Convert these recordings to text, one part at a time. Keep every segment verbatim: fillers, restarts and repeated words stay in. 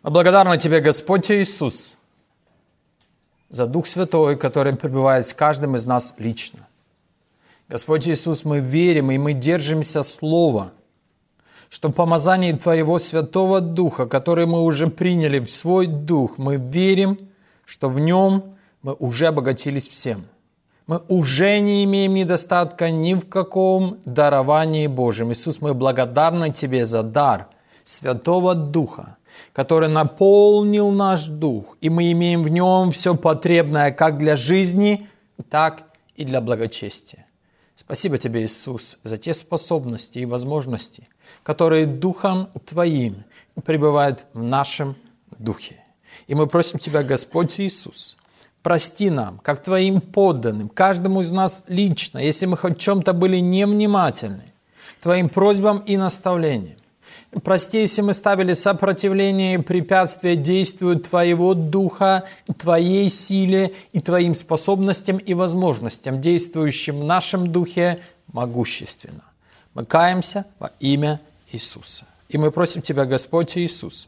Мы благодарны Тебе, Господь Иисус, за Дух Святой, который пребывает с каждым из нас лично. Господь Иисус, мы верим и мы держимся Слова, что в помазании Твоего Святого Духа, который мы уже приняли в свой Дух, мы верим, что в Нем мы уже обогатились всем. Мы уже не имеем недостатка ни в каком даровании Божьем. Иисус, мы благодарны Тебе за дар Святого Духа, который наполнил наш дух, и мы имеем в нем все потребное как для жизни, так и для благочестия. Спасибо Тебе, Иисус, за те способности и возможности, которые Духом Твоим пребывают в нашем духе. И мы просим Тебя, Господь Иисус, прости нам, как Твоим подданным, каждому из нас лично, если мы хоть в чем-то были невнимательны к Твоим просьбам и наставлениям. Прости, если мы ставили сопротивление и препятствия действию Твоего Духа, Твоей силе и Твоим способностям и возможностям, действующим в нашем Духе могущественно. Мы каемся во имя Иисуса. И мы просим Тебя, Господь Иисус,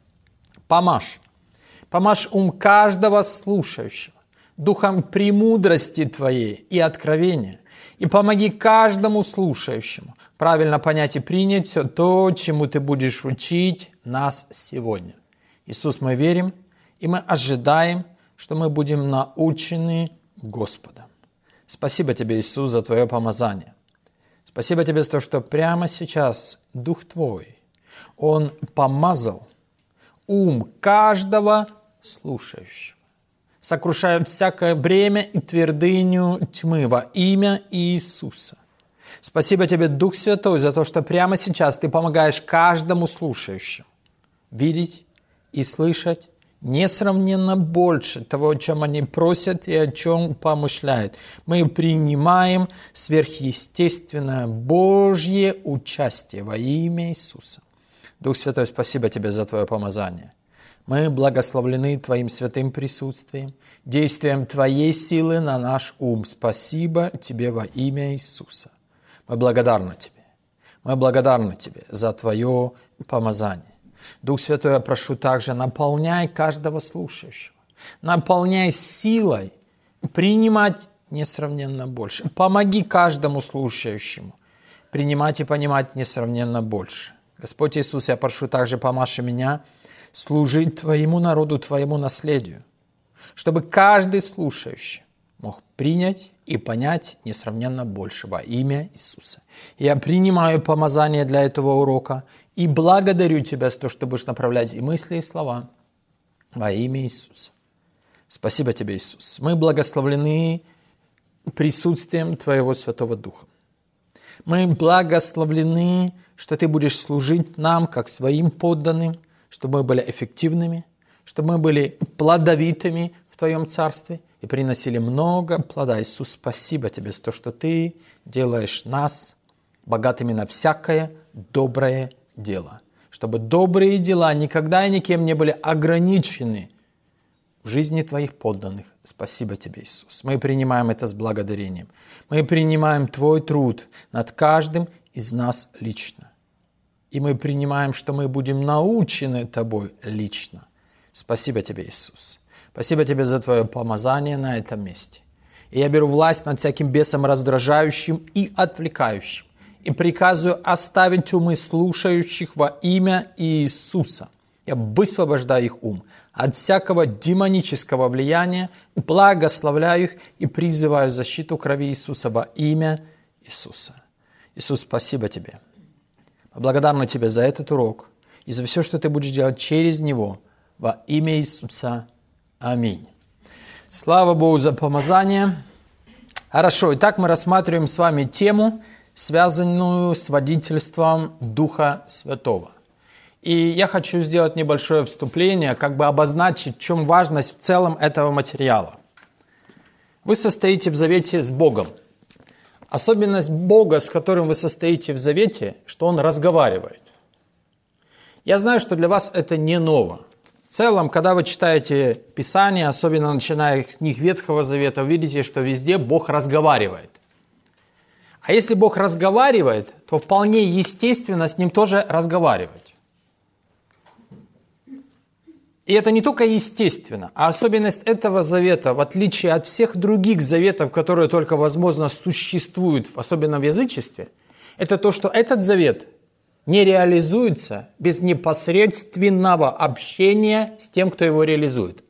помажь, помажь ум каждого слушающего, духом премудрости Твоей и откровения, и помоги каждому слушающему правильно понять и принять все то, чему Ты будешь учить нас сегодня. Иисус, мы верим, и мы ожидаем, что мы будем научены Господом. Спасибо Тебе, Иисус, за Твое помазание. Спасибо Тебе за то, что прямо сейчас Дух Твой, Он помазал ум каждого слушающего, сокрушая всякое бремя и твердыню тьмы во имя Иисуса. Спасибо Тебе, Дух Святой, за то, что прямо сейчас Ты помогаешь каждому слушающему видеть и слышать несравненно больше того, о чем они просят и о чем помышляют. Мы принимаем сверхъестественное Божье участие во имя Иисуса. Дух Святой, спасибо Тебе за Твое помазание. Мы благословлены Твоим святым присутствием, действием Твоей силы на наш ум. Спасибо Тебе во имя Иисуса. Мы благодарны Тебе. Мы благодарны Тебе за Твое помазание. Дух Святой, я прошу также, наполняй каждого слушающего. Наполняй силой принимать несравненно больше. Помоги каждому слушающему принимать и понимать несравненно больше. Господь Иисус, я прошу также, помажь меня служить Твоему народу, Твоему наследию, чтобы каждый слушающий мог принять и понять несравненно больше во имя Иисуса. Я принимаю помазание для этого урока и благодарю Тебя за то, что Ты будешь направлять и мысли, и слова во имя Иисуса. Спасибо Тебе, Иисус. Мы благословлены присутствием Твоего Святого Духа. Мы благословлены, что Ты будешь служить нам, как своим подданным, чтобы мы были эффективными, чтобы мы были плодовитыми в Твоем Царстве и приносили много плода. Иисус, спасибо Тебе за то, что Ты делаешь нас богатыми на всякое доброе дело. Чтобы добрые дела никогда и никем не были ограничены в жизни Твоих подданных. Спасибо Тебе, Иисус. Мы принимаем это с благодарением. Мы принимаем Твой труд над каждым из нас лично. И мы принимаем, что мы будем научены Тобой лично. Спасибо Тебе, Иисус. Спасибо Тебе за Твое помазание на этом месте. И я беру власть над всяким бесом раздражающим и отвлекающим. И приказываю оставить умы слушающих во имя Иисуса. Я высвобождаю их ум от всякого демонического влияния, благословляю их и призываю защиту крови Иисуса во имя Иисуса. Иисус, спасибо Тебе. Благодарна Тебе за этот урок и за все, что Ты будешь делать через него во имя Иисуса. Аминь. Слава Богу за помазание. Хорошо, итак, мы рассматриваем с вами тему, связанную с водительством Духа Святого. И я хочу сделать небольшое вступление, как бы обозначить, в чем важность в целом этого материала. Вы состоите в завете с Богом. Особенность Бога, с которым вы состоите в завете, что Он разговаривает. Я знаю, что для вас это не ново. В целом, когда вы читаете Писание, особенно начиная с книг Ветхого Завета, вы видите, что везде Бог разговаривает. А если Бог разговаривает, то вполне естественно с Ним тоже разговаривать. И это не только естественно, а особенность этого завета, в отличие от всех других заветов, которые только, возможно, существуют, особенно в язычестве, это то, что этот завет не реализуется без непосредственного общения с тем, кто его реализует.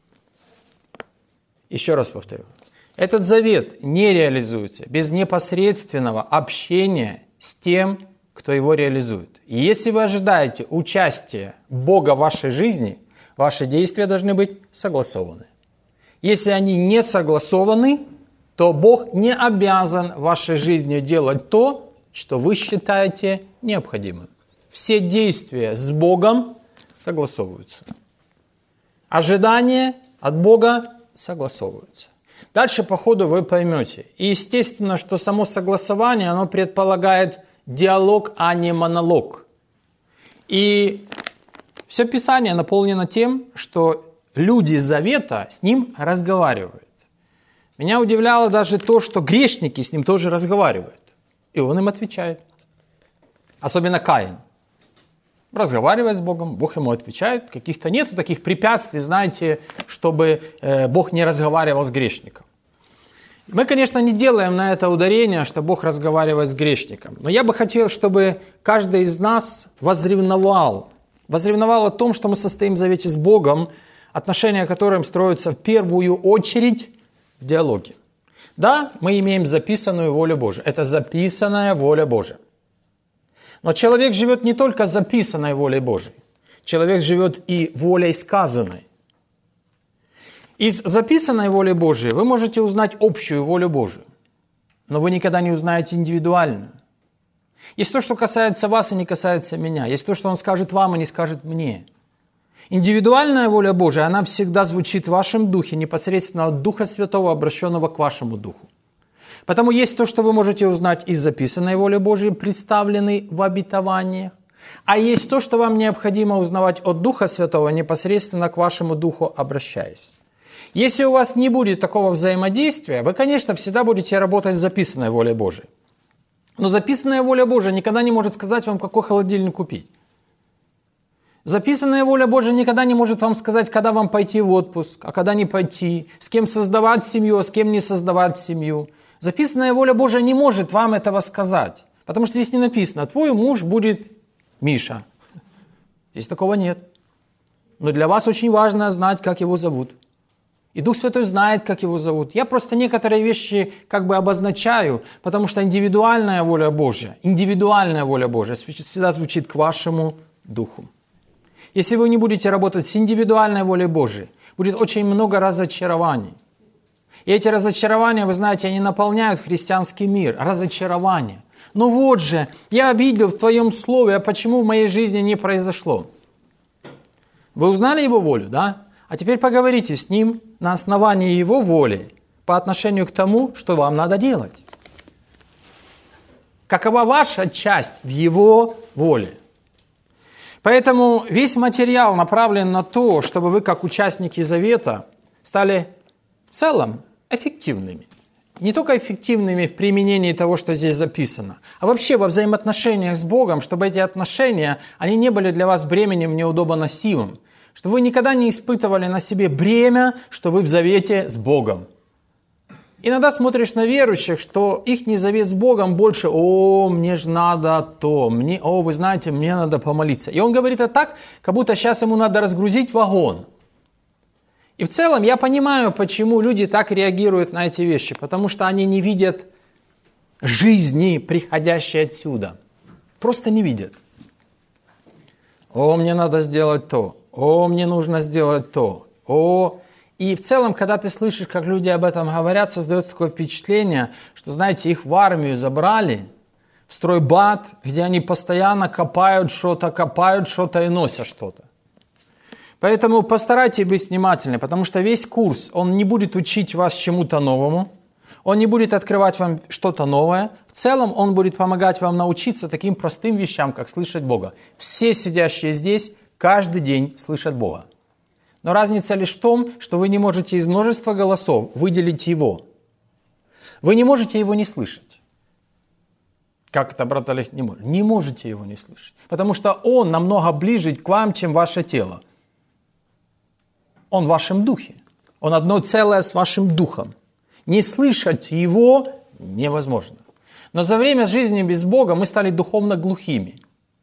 Еще раз повторю. Этот завет не реализуется без непосредственного общения с тем, кто его реализует. И если вы ожидаете участия Бога в вашей жизни, ваши действия должны быть согласованы. Если они не согласованы, то Бог не обязан в вашей жизни делать то, что вы считаете необходимым. Все действия с Богом согласовываются. Ожидания от Бога согласовываются. Дальше по ходу вы поймете. И естественно, что само согласование, оно предполагает диалог, а не монолог. И все Писание наполнено тем, что люди Завета с ним разговаривают. Меня удивляло даже то, что грешники с ним тоже разговаривают. И он им отвечает. Особенно Каин. Разговаривает с Богом, Бог ему отвечает. Каких-то нет таких препятствий, знаете, чтобы э, Бог не разговаривал с грешником. Мы, конечно, не делаем на это ударение, что Бог разговаривает с грешником. Но я бы хотел, чтобы каждый из нас возревновал. Возревновал о том, что мы состоим в завете с Богом, отношения которым строятся в первую очередь в диалоге. Да, мы имеем записанную волю Божию. Это записанная воля Божия. Но человек живет не только записанной волей Божией. Человек живет и волей сказанной. Из записанной воли Божией вы можете узнать общую волю Божию, но вы никогда не узнаете индивидуальную. Есть то, что касается вас и не касается меня. Есть то, что Он скажет вам и не скажет мне. Индивидуальная воля Божия, она всегда звучит в вашем духе, непосредственно от Духа Святого, обращенного к вашему духу. Потому есть то, что вы можете узнать из записанной воли Божией, представленной в обетованиях, а есть то, что вам необходимо узнавать от Духа Святого, непосредственно к вашему духу обращаясь. Если у вас не будет такого взаимодействия, вы, конечно, всегда будете работать с записанной волей Божией. Но записанная воля Божия никогда не может сказать вам, какой холодильник купить. Записанная воля Божия никогда не может вам сказать, когда вам пойти в отпуск, а когда не пойти, с кем создавать семью, а с кем не создавать семью. Записанная воля Божия не может вам этого сказать, потому что здесь не написано, твой муж будет Миша. Здесь такого нет. Но для вас очень важно знать, как его зовут. И Дух Святой знает, как его зовут. Я просто некоторые вещи как бы обозначаю, потому что индивидуальная воля Божья, индивидуальная воля Божья всегда звучит к вашему духу. Если вы не будете работать с индивидуальной волей Божией, будет очень много разочарований. И эти разочарования, вы знаете, они наполняют христианский мир. Разочарование. Ну вот же, я видел в твоем слове, а почему в моей жизни не произошло? Вы узнали его волю, да? А теперь поговорите с ним на основании его воли по отношению к тому, что вам надо делать. Какова ваша часть в его воле? Поэтому весь материал направлен на то, чтобы вы, как участники завета, стали в целом эффективными. Не только эффективными в применении того, что здесь записано, а вообще во взаимоотношениях с Богом, чтобы эти отношения, они не были для вас бременем неудобоносимым, чтобы вы никогда не испытывали на себе бремя, что вы в завете с Богом. Иногда смотришь на верующих, что их не завет с Богом больше, о, мне же надо то, мне, о, вы знаете, мне надо помолиться. И он говорит это так, как будто сейчас ему надо разгрузить вагон. И в целом я понимаю, почему люди так реагируют на эти вещи, потому что они не видят жизни, приходящей отсюда. Просто не видят. О, мне надо сделать то, о, мне нужно сделать то, о... И в целом, когда ты слышишь, как люди об этом говорят, создается такое впечатление, что, знаете, их в армию забрали, в стройбат, где они постоянно копают что-то, копают что-то и носят что-то. Поэтому постарайтесь быть внимательны, потому что весь курс, он не будет учить вас чему-то новому, он не будет открывать вам что-то новое. В целом, он будет помогать вам научиться таким простым вещам, как слышать Бога. Все сидящие здесь каждый день слышат Бога. Но разница лишь в том, что вы не можете из множества голосов выделить его. Вы не можете его не слышать. Как это, брат Олег, не может? Не можете его не слышать. Потому что он намного ближе к вам, чем ваше тело. Он в вашем духе. Он одно целое с вашим духом. Не слышать его невозможно. Но за время жизни без Бога мы стали духовно глухими,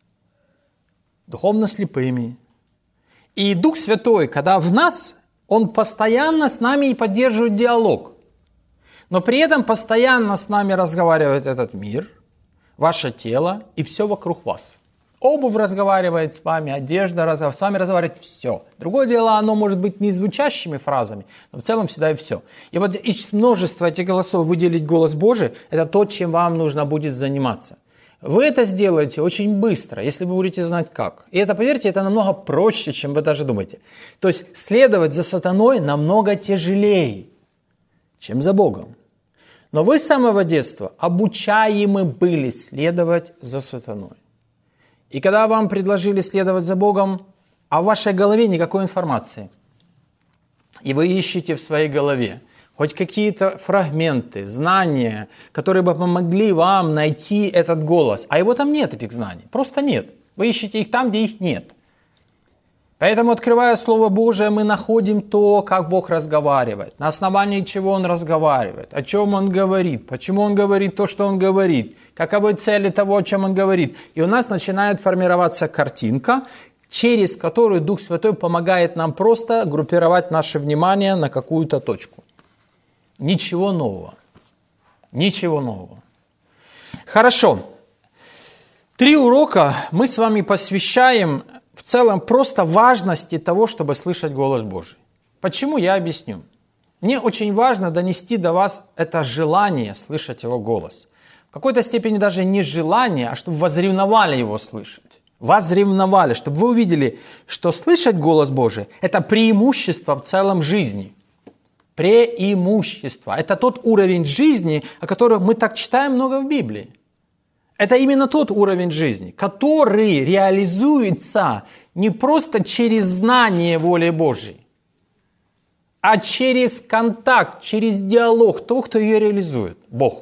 духовно слепыми. И Дух Святой, когда в нас, Он постоянно с нами и поддерживает диалог. Но при этом постоянно с нами разговаривает этот мир, ваше тело и все вокруг вас. Обувь разговаривает с вами, одежда разговаривает, с вами разговаривает все. Другое дело, оно может быть не звучащими фразами, но в целом всегда и все. И вот из множества этих голосов выделить голос Божий – это то, чем вам нужно будет заниматься. Вы это сделаете очень быстро, если вы будете знать как. И это, поверьте, это намного проще, чем вы даже думаете. То есть следовать за сатаной намного тяжелее, чем за Богом. Но вы с самого детства обучаемы были следовать за сатаной. И когда вам предложили следовать за Богом, а в вашей голове никакой информации, и вы ищете в своей голове хоть какие-то фрагменты, знания, которые бы помогли вам найти этот голос, а его там нет, этих знаний, просто нет. Вы ищете их там, где их нет. Поэтому, открывая Слово Божие, мы находим то, как Бог разговаривает, на основании чего Он разговаривает, о чем Он говорит, почему Он говорит то, что Он говорит, каковы цели того, о чем Он говорит. И у нас начинает формироваться картинка, через которую Дух Святой помогает нам просто группировать наше внимание на какую-то точку. Ничего нового. Ничего нового. Хорошо. Три урока мы с вами посвящаем в целом просто важности того, чтобы слышать голос Божий. Почему, я объясню. Мне очень важно донести до вас это желание слышать Его голос. В какой-то степени даже не желание, а чтобы возревновали Его слышать. Возревновали, чтобы вы увидели, что слышать голос Божий – это преимущество в целом жизни. Преимущество. Это тот уровень жизни, о котором мы так читаем много в Библии. Это именно тот уровень жизни, который реализуется не просто через знание воли Божьей, а через контакт, через диалог того, кто ее реализует, Бог.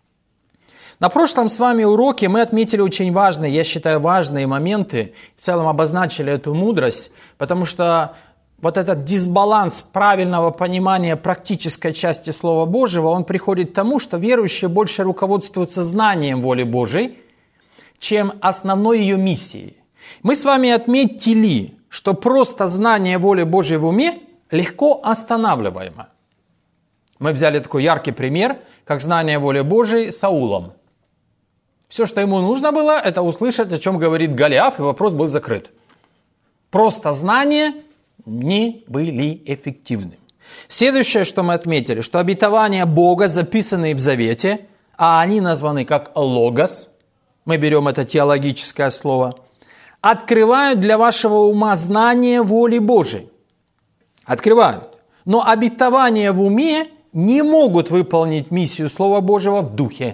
На прошлом с вами уроке мы отметили очень важные, я считаю, важные моменты, в целом обозначили эту мудрость, потому что вот этот дисбаланс правильного понимания практической части Слова Божьего, он приходит к тому, что верующие больше руководствуются знанием воли Божией, чем основной ее миссией. Мы с вами отметили, что просто знание воли Божией в уме легко останавливаемо. Мы взяли такой яркий пример, как знание воли Божией Саулом. Все, что ему нужно было, это услышать, о чем говорит Голиаф, и вопрос был закрыт. Просто знание не были эффективны. Следующее, что мы отметили, что обетования Бога, записанные в Завете, а они названы как логос, мы берем это теологическое слово, открывают для вашего ума знание воли Божией. Открывают. Но обетования в уме не могут выполнить миссию Слова Божьего в духе.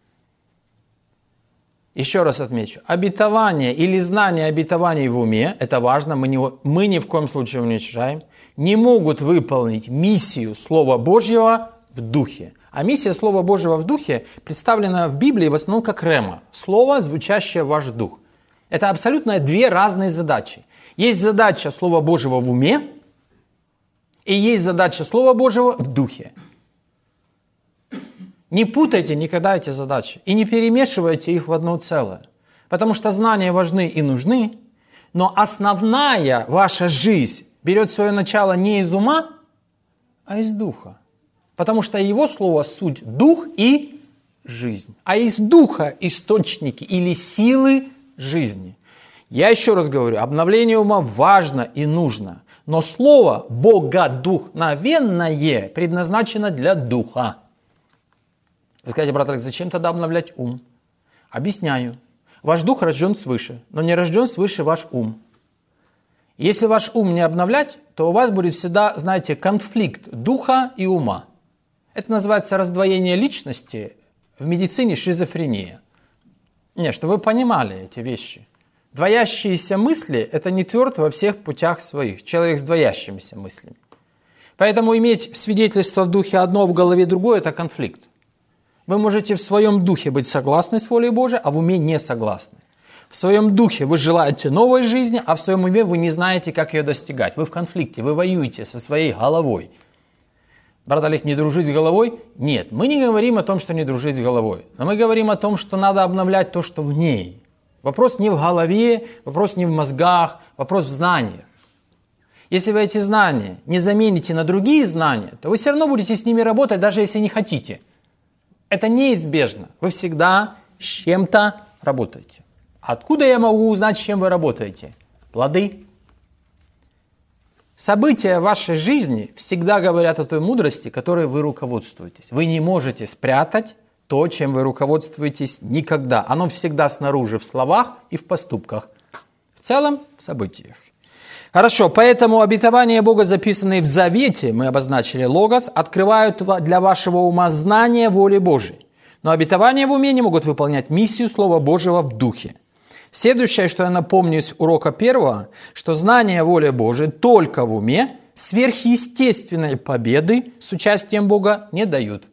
Еще раз отмечу, обетование или знание обетований в уме, это важно, мы, не, мы ни в коем случае уничтожаем, не могут выполнить миссию Слова Божьего в духе. А миссия Слова Божьего в духе представлена в Библии в основном как рема, слово, звучащее в ваш дух. Это абсолютно две разные задачи. Есть задача Слова Божьего в уме, и есть задача Слова Божьего в духе. Не путайте никогда эти задачи и не перемешивайте их в одно целое. Потому что знания важны и нужны, но основная ваша жизнь берет свое начало не из ума, а из духа. Потому что его слово суть дух и жизнь. А из духа источники или силы жизни. Я еще раз говорю, обновление ума важно и нужно. Но слово богодухновенное предназначено для духа. Вы скажете, брат Алекс, зачем тогда обновлять ум? Объясняю. Ваш дух рожден свыше, но не рожден свыше ваш ум. Если ваш ум не обновлять, то у вас будет всегда, знаете, конфликт духа и ума. Это называется раздвоение личности, в медицине шизофрения. Не, чтобы вы понимали эти вещи. Двоящиеся мысли – это не тверд во всех путях своих. Человек с двоящимися мыслями. Поэтому иметь свидетельство в духе одно, в голове другое – это конфликт. Вы можете в своем духе быть согласны с волей Божией, а в уме не согласны. В своем духе вы желаете новой жизни, а в своем уме вы не знаете, как ее достигать. Вы в конфликте, вы воюете со своей головой. Брат Олег, не дружить с головой? Нет, мы не говорим о том, что не дружить с головой. Но мы говорим о том, что надо обновлять то, что в ней. Вопрос не в голове, вопрос не в мозгах, вопрос в знаниях. Если вы эти знания не замените на другие знания, то вы все равно будете с ними работать, даже если не хотите. Это неизбежно. Вы всегда с чем-то работаете. Откуда я могу узнать, с чем вы работаете? Плоды. События вашей жизни всегда говорят о той мудрости, которой вы руководствуетесь. Вы не можете спрятать то, чем вы руководствуетесь, никогда. Оно всегда снаружи, в словах и в поступках. В целом, в событиях. Хорошо, поэтому обетования Бога, записанные в Завете, мы обозначили логос, открывают для вашего ума знание воли Божией. Но обетования в уме не могут выполнять миссию Слова Божьего в духе. Следующее, что я напомню из урока первого, что знание воли Божией только в уме сверхъестественной победы с участием Бога не дают.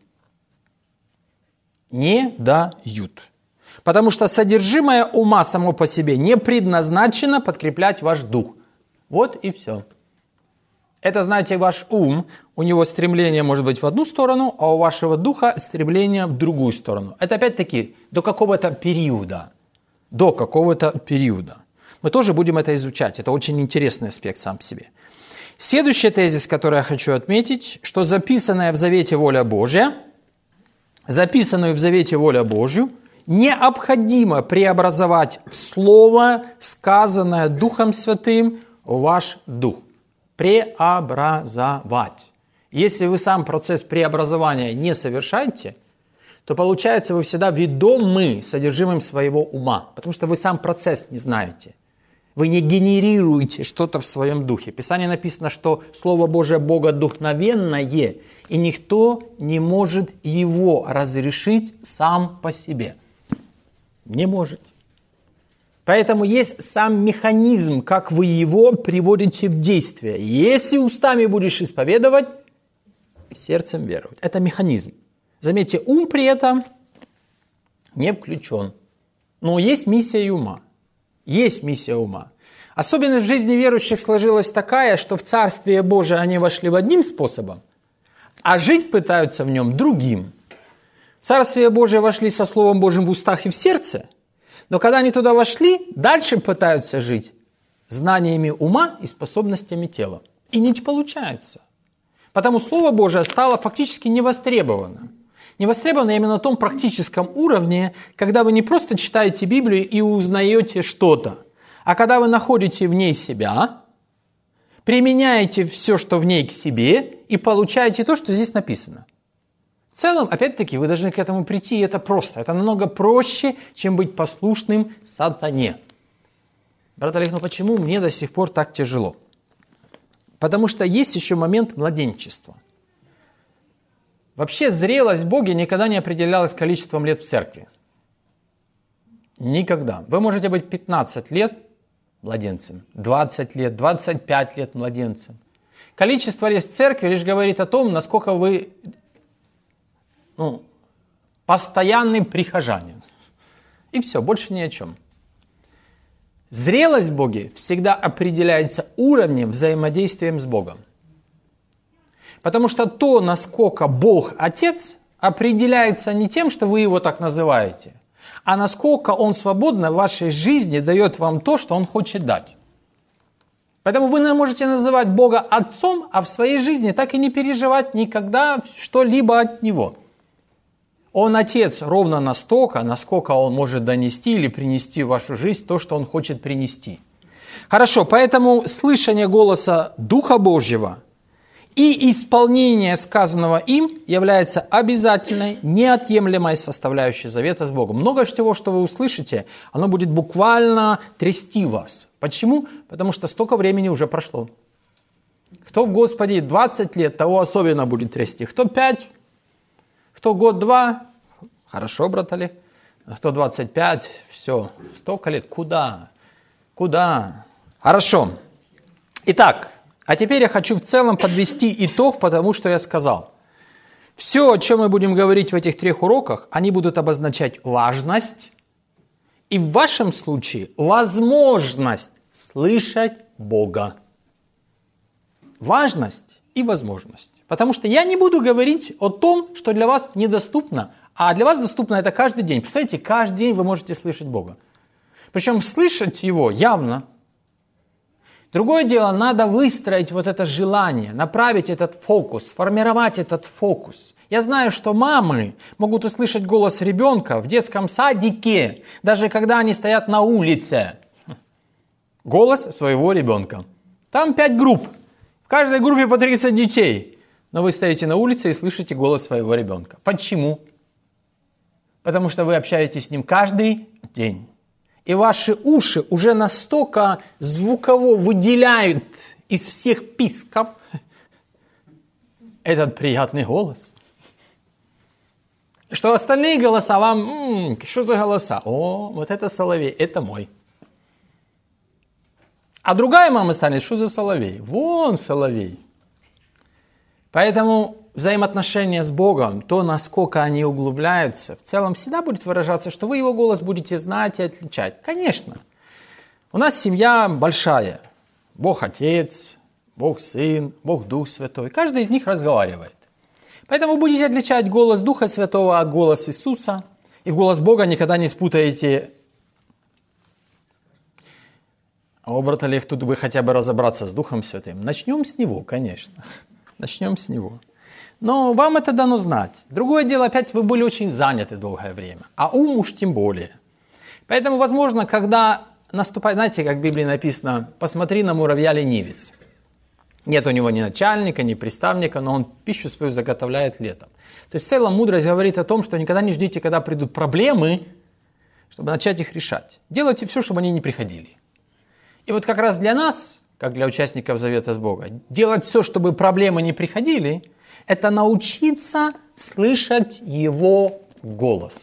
Не дают. Потому что содержимое ума само по себе не предназначено подкреплять ваш дух. Вот и все. Это, знаете, ваш ум, у него стремление может быть в одну сторону, а у вашего духа стремление в другую сторону. Это опять-таки до какого-то периода. До какого-то периода. Мы тоже будем это изучать. Это очень интересный аспект сам по себе. Следующий тезис, который я хочу отметить, что записанная в Завете воля Божья, записанную в Завете воля Божью, необходимо преобразовать в Слово, сказанное Духом Святым, ваш дух. Преобразовать. Если вы сам процесс преобразования не совершаете, то получается, вы всегда ведомы содержимым своего ума, потому что вы сам процесс не знаете. Вы не генерируете что-то в своем духе. В Писании написано, что Слово Божие богодухновенное, и никто не может его разрешить сам по себе. Не может. Поэтому есть сам механизм, как вы его приводите в действие. Если устами будешь исповедовать, сердцем веровать. Это механизм. Заметьте, ум при этом не включен. Но есть миссия и ума. Есть миссия ума. Особенность в жизни верующих сложилась такая, что в Царствие Божие они вошли в одним способом, а жить пытаются в нем другим. В Царствие Божие вошли со Словом Божьим в устах и в сердце, но когда они туда вошли, дальше пытаются жить знаниями ума и способностями тела. И не получается. Потому Слово Божие стало фактически невостребованным. Невостребовано именно на том практическом уровне, когда вы не просто читаете Библию и узнаете что-то, а когда вы находите в ней себя, применяете все, что в ней, к себе, и получаете то, что здесь написано. В целом, опять-таки, вы должны к этому прийти, и это просто. Это намного проще, чем быть послушным сатане. Брат Олег, ну почему мне до сих пор так тяжело? Потому что есть еще момент младенчества. Вообще зрелость в Боге никогда не определялась количеством лет в церкви. Никогда. Вы можете быть пятнадцать лет младенцем, двадцать лет, двадцать пять лет младенцем. Количество лет в церкви лишь говорит о том, насколько вы ну, постоянный прихожанин. И все, больше ни о чем. Зрелость в Боге всегда определяется уровнем взаимодействия с Богом. Потому что то, насколько Бог Отец, определяется не тем, что вы его так называете, а насколько Он свободно в вашей жизни дает вам то, что Он хочет дать. Поэтому вы не можете называть Бога Отцом, а в своей жизни так и не переживать никогда что-либо от Него. Он Отец ровно настолько, насколько Он может донести или принести в вашу жизнь то, что Он хочет принести. Хорошо, поэтому слышание голоса Духа Божьего и исполнение сказанного им является обязательной, неотъемлемой составляющей завета с Богом. Много всего, что вы услышите, оно будет буквально трясти вас. Почему? Потому что столько времени уже прошло. Кто в Господе двадцать лет, того особенно будет трясти. Кто пять, кто год-два, хорошо, брат Олег. Кто двадцать пять, все, столько лет. Куда? Куда? Хорошо. Итак, а теперь я хочу в целом подвести итог, потому что я сказал. Все, о чем мы будем говорить в этих трех уроках, они будут обозначать важность И в вашем случае возможность слышать Бога. Важность и возможность. Потому что я не буду говорить о том, что для вас недоступно, а для вас доступно это каждый день. Представляете, каждый день вы можете слышать Бога. Причем слышать Его явно. Другое дело, надо выстроить вот это желание, направить этот фокус, сформировать этот фокус. Я знаю, что мамы могут услышать голос ребенка в детском садике, даже когда они стоят на улице. Голос своего ребенка. Там пять групп. В каждой группе по тридцать детей. Но вы стоите на улице и слышите голос своего ребенка. Почему? Потому что вы общаетесь с ним каждый день. И ваши уши уже настолько звуково выделяют из всех писков этот приятный голос, что остальные голоса вам, м-м, что за голоса? О, вот это соловей, это мой. А другая мама станет, что за соловей? Вон соловей. Поэтому взаимоотношения с Богом, то, насколько они углубляются, в целом всегда будет выражаться, что вы Его голос будете знать и отличать. Конечно. У нас семья большая. Бог Отец, Бог Сын, Бог Дух Святой. Каждый из них разговаривает. Поэтому вы будете отличать голос Духа Святого от голоса Иисуса. И голос Бога никогда не спутаете. О, брат Олег, тут бы хотя бы разобраться с Духом Святым. Начнем с Него, конечно. Начнем с Него. Но вам это дано знать. Другое дело, опять вы были очень заняты долгое время, а ум уж тем более. Поэтому, возможно, когда наступает, знаете, как в Библии написано, посмотри на муравья-ленивец. Нет у него ни начальника, ни приставника, но он пищу свою заготовляет летом. То есть в целом мудрость говорит о том, что никогда не ждите, когда придут проблемы, чтобы начать их решать. Делайте все, чтобы они не приходили. И вот как раз для нас, как для участников Завета с Богом, делать все, чтобы проблемы не приходили, это научиться слышать Его голос.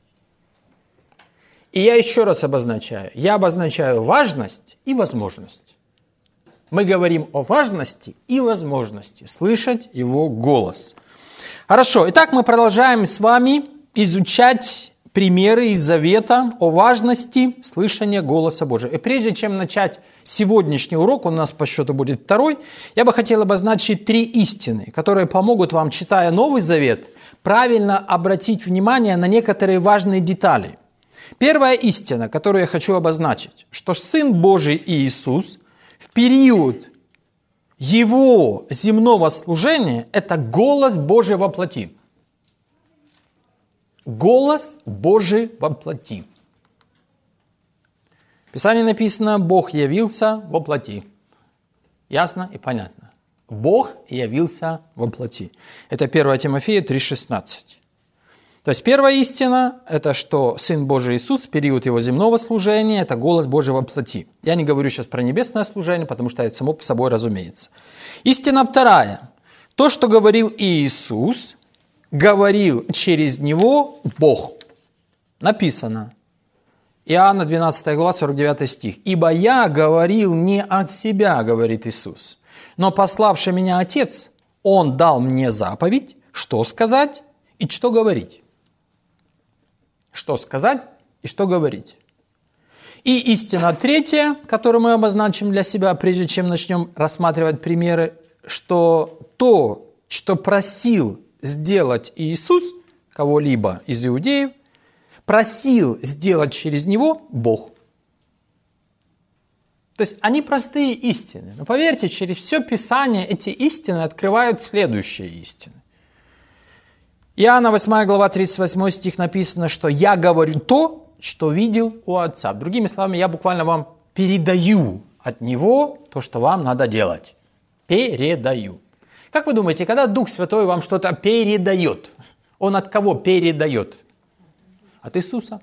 И я еще раз обозначаю. Я обозначаю важность и возможность. Мы говорим о важности и возможности слышать Его голос. Хорошо, итак, мы продолжаем с вами изучать примеры из Завета о важности слышания голоса Божьего. И прежде чем начать сегодняшний урок, он у нас по счету будет второй, я бы хотел обозначить три истины, которые помогут вам, читая Новый Завет, правильно обратить внимание на некоторые важные детали. Первая истина, которую я хочу обозначить, что Сын Божий Иисус в период Его земного служения – это голос Божий во плоти. Голос Божий во плоти. В Писании написано, Бог явился во плоти. Ясно и понятно. Бог явился во плоти. Это первое Тимофея три шестнадцать. То есть первая истина, это что Сын Божий Иисус в период Его земного служения, это голос Божий во плоти. Я не говорю сейчас про небесное служение, потому что это само по собой разумеется. Истина вторая. То, что говорил Иисус, говорил через Него Бог. Написано. Иоанна двенадцатая глава, сорок девятый стих. «Ибо я говорил не от себя, говорит Иисус, но пославший меня Отец, Он дал мне заповедь, что сказать и что говорить». Что сказать и что говорить. И истина третья, которую мы обозначим для себя, прежде чем начнем рассматривать примеры, что то, что просил сделать Иисус, кого-либо из иудеев, просил сделать через Него Бог. То есть они простые истины. Но поверьте, через все Писание эти истины открывают следующие истины. Иоанна восьмая глава, тридцать восьмой стих написано, что «я говорю то, что видел у Отца». Другими словами, я буквально вам передаю от Него то, что вам надо делать. Передаю. Как вы думаете, когда Дух Святой вам что-то передает, Он от кого передает? От Иисуса.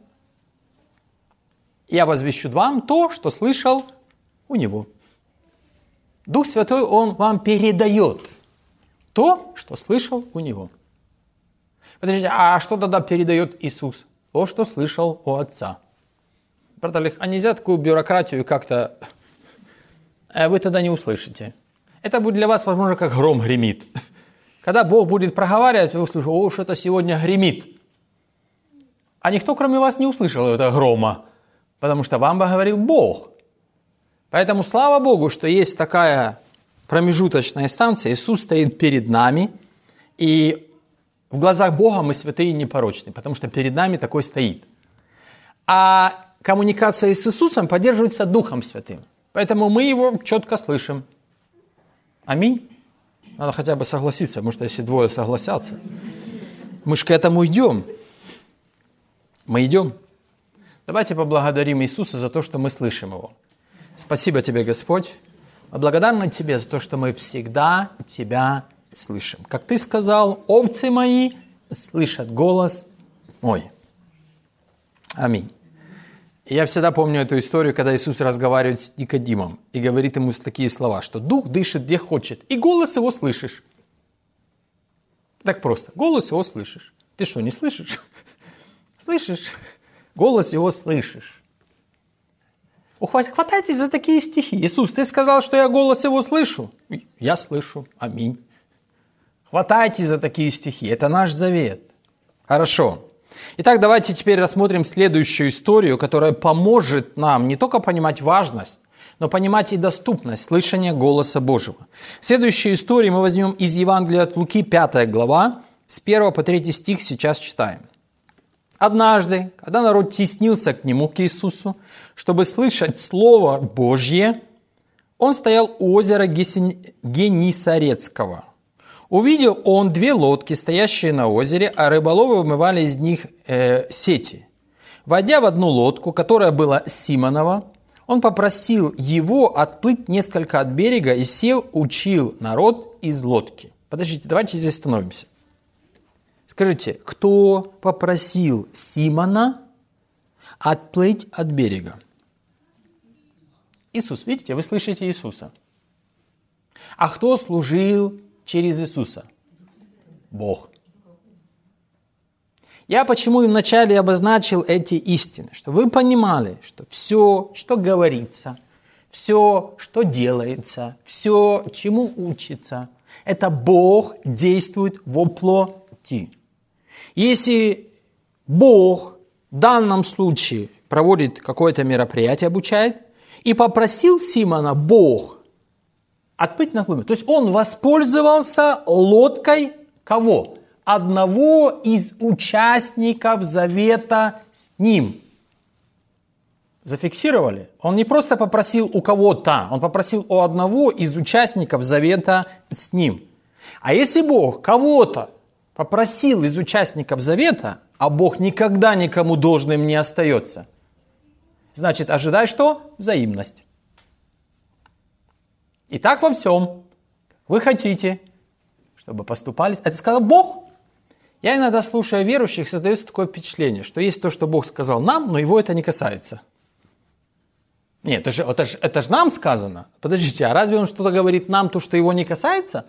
Я возвещу вам то, что слышал у Него. Дух Святой, Он вам передает то, что слышал у Него. Подождите, а что тогда передает Иисус? То, что слышал у Отца. Брат Олег, а нельзя такую бюрократию как-то... Вы тогда не услышите. Это будет для вас, возможно, как гром гремит. Когда Бог будет проговаривать, вы услышите, о, что это сегодня гремит. А никто, кроме вас, не услышал этого грома. потому что вам говорил Бог. Поэтому слава Богу, что есть такая промежуточная станция. Иисус стоит перед нами, и в глазах Бога мы святые и непорочные, потому что перед нами такой стоит. А коммуникация с Иисусом поддерживается Духом Святым. Поэтому мы его четко слышим. Аминь. Надо хотя бы согласиться, потому что если двое согласятся, мы же к этому идем. Мы идем. Давайте поблагодарим Иисуса за то, что мы слышим Его. Спасибо Тебе, Господь. Мы благодарны Тебе за то, что мы всегда Тебя слышим. Как Ты сказал, овцы мои слышат голос мой. Аминь. И я всегда помню эту историю, когда Иисус разговаривает с Никодимом и говорит ему такие слова, что Дух дышит где хочет, и голос Его слышишь. Так просто. Голос Его слышишь. Ты что, не слышишь? Слышишь? Голос Его слышишь. Хватайтесь за такие стихи. Иисус, Ты сказал, что я голос Его слышу? Я слышу. Аминь. Хватайтесь за такие стихи. Это наш завет. Хорошо. Итак, давайте теперь рассмотрим следующую историю, которая поможет нам не только понимать важность, но понимать и доступность слышания голоса Божьего. Следующую историю мы возьмем из Евангелия от Луки, пятая глава, с первого по третий стих сейчас читаем. Однажды, когда народ теснился к нему, к Иисусу, чтобы слышать Слово Божье, он стоял у озера Генисарецкого. Увидел он две лодки, стоящие на озере, а рыболовы вымывали из них э, сети. Войдя в одну лодку, которая была Симонова, он попросил его отплыть несколько от берега и, сев, учил народ из лодки. Подождите, давайте здесь остановимся. Скажите, кто попросил Симона отплыть от берега? Иисус, видите, вы слышите Иисуса. А кто служил через Иисуса? Бог. Я почему и вначале обозначил эти истины, что вы понимали, что все, что говорится, все, что делается, все, чему учится, это Бог действует во плоти. Если Бог в данном случае проводит какое-то мероприятие, обучает, и попросил Симона Бог отплыть на глубину, то есть он воспользовался лодкой кого? Одного из участников завета с ним. Зафиксировали? Он не просто попросил у кого-то, он попросил у одного из участников завета с ним. А если Бог кого-то попросил из участников завета, а Бог никогда никому должным не остается, значит, ожидай что? Взаимность. И так во всем. Вы хотите, чтобы поступались. Это сказал Бог. Я иногда, слушая верующих, создается такое впечатление, что есть то, что Бог сказал нам, но его это не касается. Нет, это же, это же, это же нам сказано. Подождите, а разве он что-то говорит нам, то, что его не касается?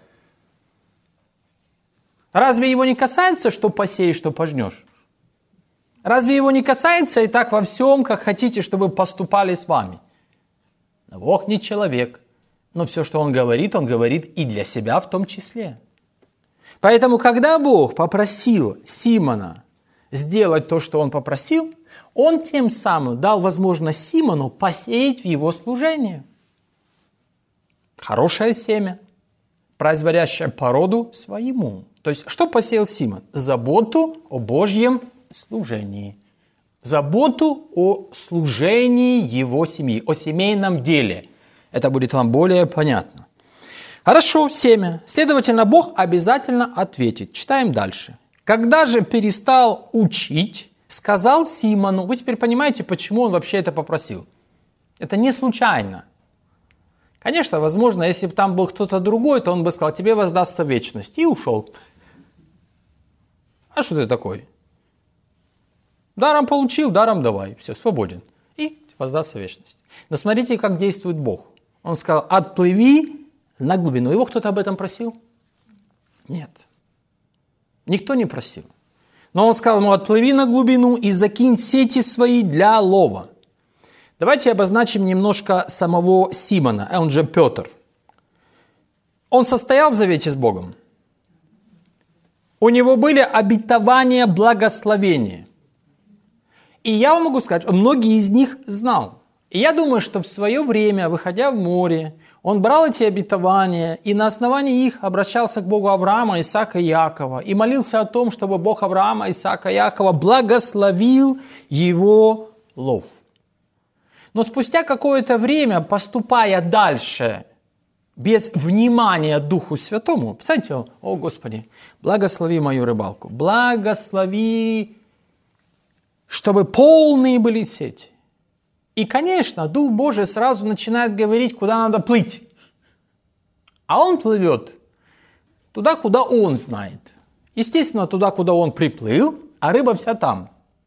Разве его не касается, что посеешь, что пожнешь? Разве его не касается и так во всем, как хотите, чтобы поступали с вами? Бог не человек, но все, что Он говорит, Он говорит и для себя в том числе. Поэтому, когда Бог попросил Симона сделать то, что Он попросил, Он тем самым дал возможность Симону посеять в его служение. Хорошее семя, производящее породу своему. То есть, что посеял Симон? Заботу о Божьем служении. Заботу о служении его семьи, о семейном деле. Это будет вам более понятно. Хорошо, семя. Следовательно, Бог обязательно ответит. Читаем дальше. Когда же перестал учить, сказал Симону. Вы теперь понимаете, почему он вообще это попросил? Это не случайно. Конечно, возможно, если бы там был кто-то другой, то он бы сказал, тебе воздастся вечность. И ушел. А что ты такой? Даром получил, даром давай. Все, свободен. И воздастся вечность. Но смотрите, как действует Бог. Он сказал, отплыви на глубину. Его кто-то об этом просил? Нет. Никто не просил. Но он сказал ему, отплыви на глубину и закинь сети свои для лова. Давайте обозначим немножко самого Симона, он же Петр. Он состоял в завете с Богом. У него были обетования благословения. И я вам могу сказать, многие из них знал. И я думаю, что в свое время, выходя в море, он брал эти обетования и на основании их обращался к Богу Авраама, Исаака и Иакова и молился о том, чтобы Бог Авраама, Исаака и Иакова благословил его лов. Но спустя какое-то время, поступая дальше, без внимания Духу Святому, представляете, о Господи, благослови мою рыбалку, благослови, чтобы полные были сети. И, конечно, Дух Божий сразу начинает говорить, куда надо плыть. А он плывет туда, куда он знает. Естественно, туда, куда он приплыл, а рыба вся там.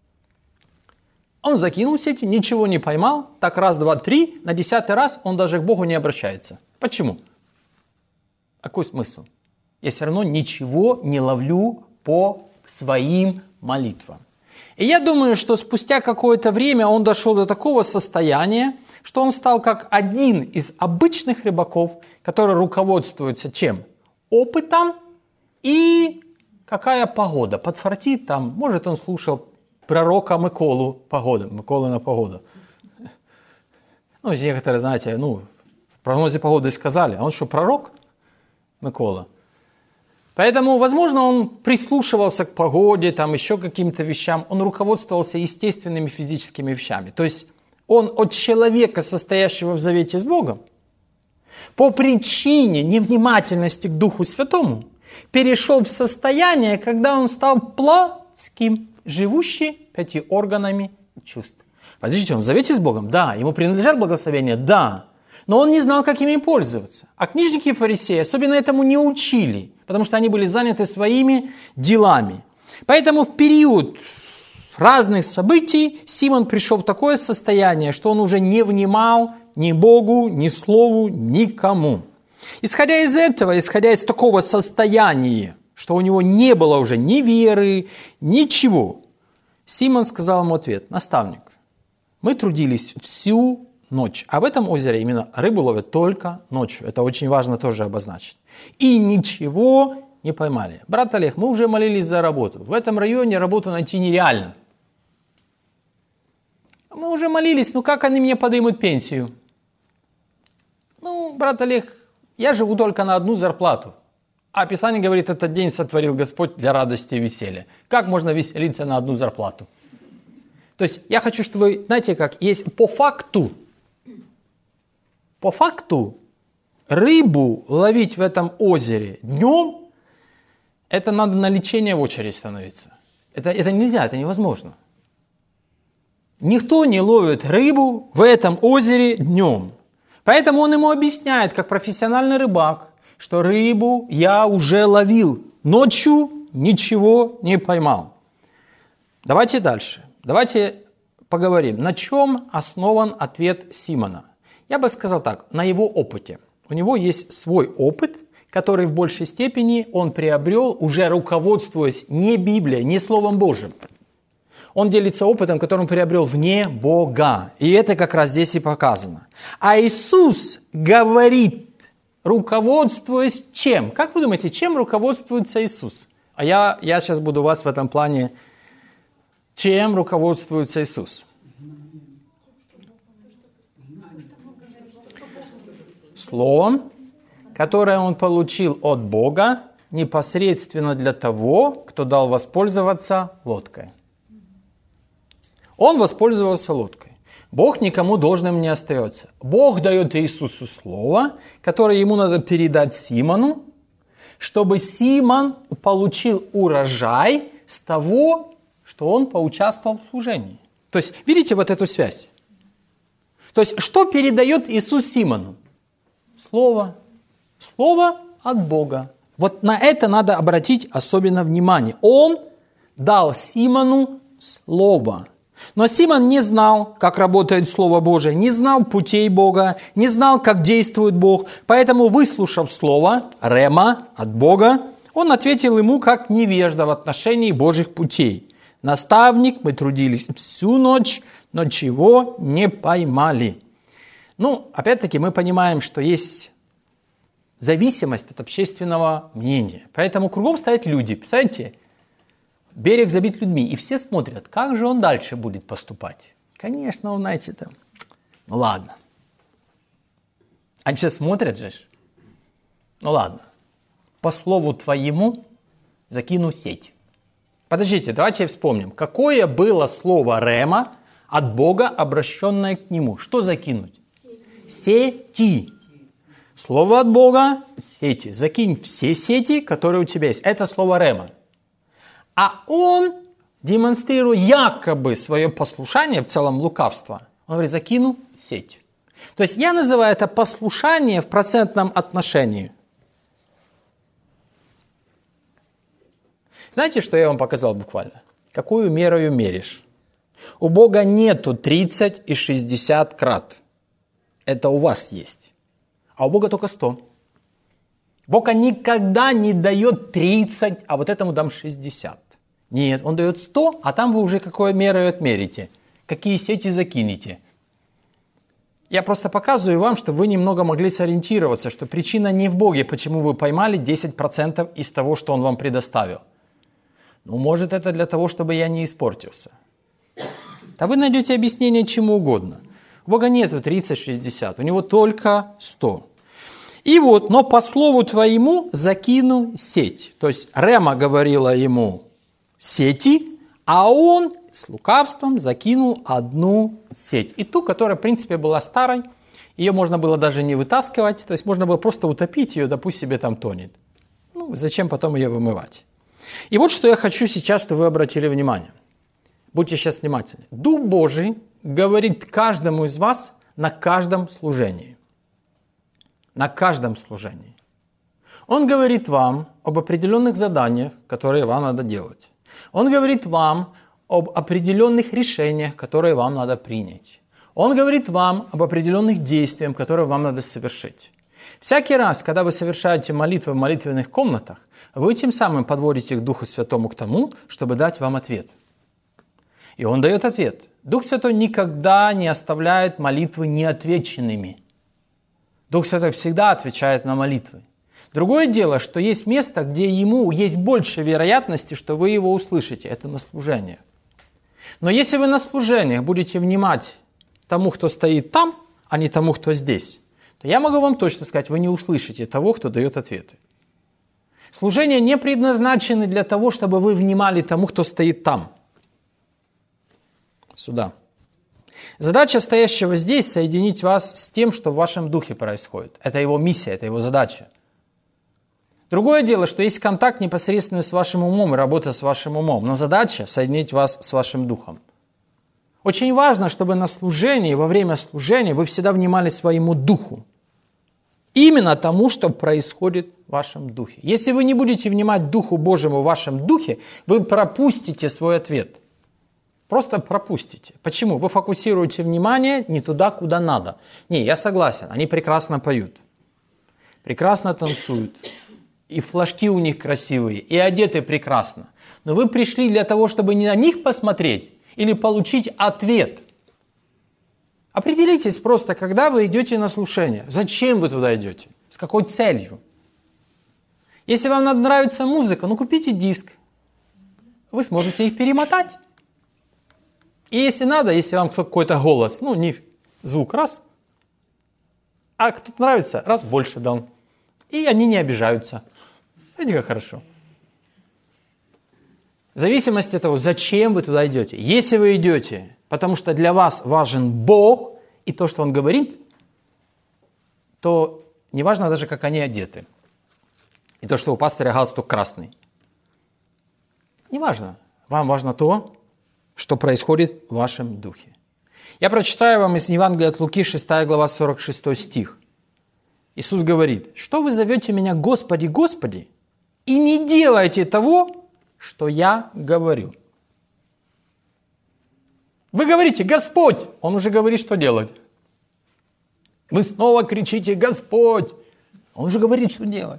Он закинул сети, ничего не поймал, так раз, два, три, на десятый раз он даже к Богу не обращается. Почему? Какой смысл? Я все равно ничего не ловлю по своим молитвам. И я думаю, что спустя какое-то время он дошел до такого состояния, что он стал как один из обычных рыбаков, который руководствуется чем? Опытом и какая погода. Подфартит там, может, он слушал пророка Миколу, погода, Микола на погоду. Ну, некоторые, знаете, ну, в прогнозе погоды сказали, а он что, пророк? Микола. Поэтому, возможно, он прислушивался к погоде, там еще каким-то вещам, он руководствовался естественными физическими вещами. То есть он от человека, состоящего в завете с Богом, по причине невнимательности к Духу Святому, перешел в состояние, когда он стал плотским, живущий пяти органами чувств. Подождите, он в завете с Богом? Да. Ему принадлежат благословения? Да. Но он не знал, как ими пользоваться. А книжники и фарисеи особенно этому не учили, потому что они были заняты своими делами. Поэтому в период разных событий Симон пришел в такое состояние, что он уже не внимал ни Богу, ни Слову, никому. Исходя из этого, исходя из такого состояния, что у него не было уже ни веры, ничего, Симон сказал ему ответ: наставник, мы трудились всю ночь, а в этом озере именно рыбу ловят только ночью. Это очень важно тоже обозначить. И ничего не поймали. Брат Олег, мы уже молились за работу. В этом районе работу найти нереально. Мы уже молились, ну как они мне поднимут пенсию? Ну, брат Олег, я живу только на одну зарплату. А Писание говорит, этот день сотворил Господь для радости и веселья. Как можно веселиться на одну зарплату? То есть я хочу, чтобы вы, знаете как, есть по факту, по факту рыбу ловить в этом озере днем, это надо на лечение в очередь становиться. Это, это нельзя, это невозможно. Никто не ловит рыбу в этом озере днем. Поэтому он ему объясняет, как профессиональный рыбак, что рыбу я уже ловил. Ночью ничего не поймал. Давайте дальше. Давайте поговорим, на чем основан ответ Симона. Я бы сказал так, на его опыте. У него есть свой опыт, который в большей степени он приобрел, уже руководствуясь не Библией, не Словом Божьим. Он делится опытом, который он приобрел вне Бога. И это как раз здесь и показано. А Иисус говорит, руководствуясь чем? Как вы думаете, чем руководствуется Иисус? А я, я сейчас буду вас в этом плане... Чем руководствуется Иисус? Словом, которое он получил от Бога непосредственно для того, кто дал воспользоваться лодкой. Он воспользовался лодкой. Бог никому должным не остается. Бог дает Иисусу слово, которое ему надо передать Симону, чтобы Симон получил урожай с того, что он поучаствовал в служении. То есть, видите вот эту связь? То есть, что передает Иисус Симону? Слово. Слово от Бога. Вот на это надо обратить особенно внимание. Он дал Симону слово. Но Симон не знал, как работает Слово Божие, не знал путей Бога, не знал, как действует Бог. Поэтому, выслушав слово, рема, от Бога, он ответил ему как невежда в отношении Божьих путей. Наставник, мы трудились всю ночь, но чего не поймали. Ну, опять-таки, мы понимаем, что есть зависимость от общественного мнения. Поэтому кругом стоят люди. Представляете, берег забит людьми, и все смотрят, как же он дальше будет поступать. Конечно, он, знаете, там, ну ладно. Они все смотрят же. Ну ладно. По слову твоему закину сеть. Подождите, давайте вспомним. Какое было слово Рема от Бога, обращенное к нему? Что закинуть? Сети. Слово от Бога – сети. Закинь все сети, которые у тебя есть. Это слово Рема. А он, демонстрируя якобы свое послушание, в целом лукавство, он говорит, закину сеть. То есть я называю это послушание в процентном отношении. Знаете, что я вам показал буквально? Какую мерою меришь? У Бога нету тридцать и шестьдесят крат. Это у вас есть. А у Бога только сто. Бог никогда не дает тридцать, а вот этому дам шестьдесят. Нет, он дает сто, а там вы уже какой мерой отмерите. Какие сети закинете. Я просто показываю вам, чтобы вы немного могли сориентироваться, что причина не в Боге, почему вы поймали десять процентов из того, что Он вам предоставил. Ну, может, это для того, чтобы я не испортился. Да вы найдете объяснение чему угодно. У Бога нету тридцать-шестьдесят, у Него только сто. И вот, но по слову твоему закину сеть. То есть Рема говорила ему сети, а он с лукавством закинул одну сеть. И ту, которая, в принципе, была старой, ее можно было даже не вытаскивать, то есть можно было просто утопить ее, да пусть себе там тонет. Ну, зачем потом ее вымывать? И вот что я хочу сейчас, чтобы вы обратили внимание. Будьте сейчас внимательны. Дух Божий говорит каждому из вас на каждом служении. На каждом служении. Он говорит вам об определенных заданиях, которые вам надо делать. Он говорит вам об определенных решениях, которые вам надо принять. Он говорит вам об определенных действиях, которые вам надо совершить. Всякий раз, когда вы совершаете молитвы в молитвенных комнатах, вы тем самым подводите к Духу Святому к тому, чтобы дать вам ответ. И Он дает ответ. Дух Святой никогда не оставляет молитвы неотвеченными. Дух Святой всегда отвечает на молитвы. Другое дело, что есть место, где Ему есть больше вероятности, что вы Его услышите. Это на служении. Но если вы на служениях будете внимать тому, кто стоит там, а не тому, кто здесь, то я могу вам точно сказать, вы не услышите того, кто дает ответы. Служения не предназначены для того, чтобы вы внимали тому, кто стоит там. Сюда. Задача стоящего здесь – соединить вас с тем, что в вашем духе происходит. Это его миссия, это его задача. Другое дело, что есть контакт непосредственно с вашим умом и работа с вашим умом, но задача – соединить вас с вашим духом. Очень важно, чтобы на служении, во время служения вы всегда внимали своему духу. Именно тому, что происходит в вашем духе. Если вы не будете внимать Духу Божьему в вашем духе, вы пропустите свой ответ. Просто пропустите. Почему? Вы фокусируете внимание не туда, куда надо. Не, я согласен, они прекрасно поют, прекрасно танцуют, и флажки у них красивые, и одеты прекрасно. Но вы пришли для того, чтобы не на них посмотреть или получить ответ. Определитесь просто, когда вы идете на слушание. Зачем вы туда идете? С какой целью? Если вам нравится музыка, ну купите диск. Вы сможете их перемотать. И если надо, если вам какой-то голос, ну не звук, раз. А кто-то нравится, раз больше дам. И они не обижаются. Видите, как хорошо. В зависимости от того, зачем вы туда идете. Если вы идете, потому что для вас важен Бог и то, что Он говорит, то не важно даже, как они одеты. И то, что у пастыря галстук красный. Не важно. Вам важно то, что происходит в вашем духе. Я прочитаю вам из Евангелия от Луки, шестая глава, сорок шестой стих. Иисус говорит: «Что вы зовете меня Господи, Господи, и не делаете того, что я говорю?» Вы говорите: «Господь!» Он уже говорит, что делать. Вы снова кричите: «Господь!» Он уже говорит, что делать.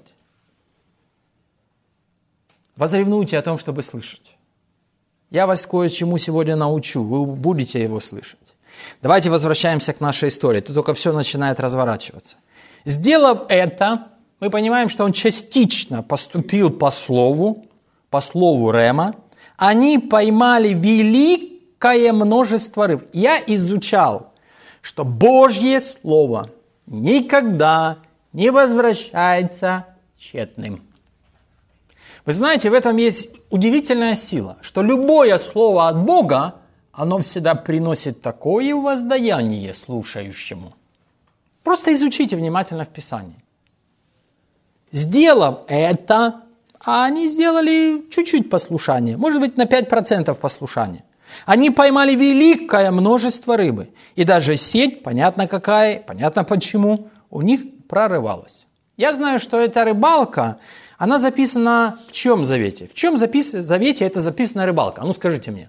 Возревнуйте о том, чтобы слышать. Я вас кое-чему сегодня научу, вы будете его слышать. Давайте возвращаемся к нашей истории. Тут только все начинает разворачиваться. Сделав это, мы понимаем, что он частично поступил по слову, по слову Рема, они поймали великое множество рыб. Я изучал, что Божье Слово никогда не возвращается тщетным. Вы знаете, в этом есть удивительная сила, что любое слово от Бога, оно всегда приносит такое воздаяние слушающему. Просто изучите внимательно в Писании. Сделав это, а они сделали чуть-чуть послушания, может быть, на пять процентов послушания. Они поймали великое множество рыбы. И даже сеть, понятно какая, понятно почему, у них прорывалась. Я знаю, что эта рыбалка, она записана в чьем завете? В чьем запис... завете это записана рыбалка? А ну скажите мне.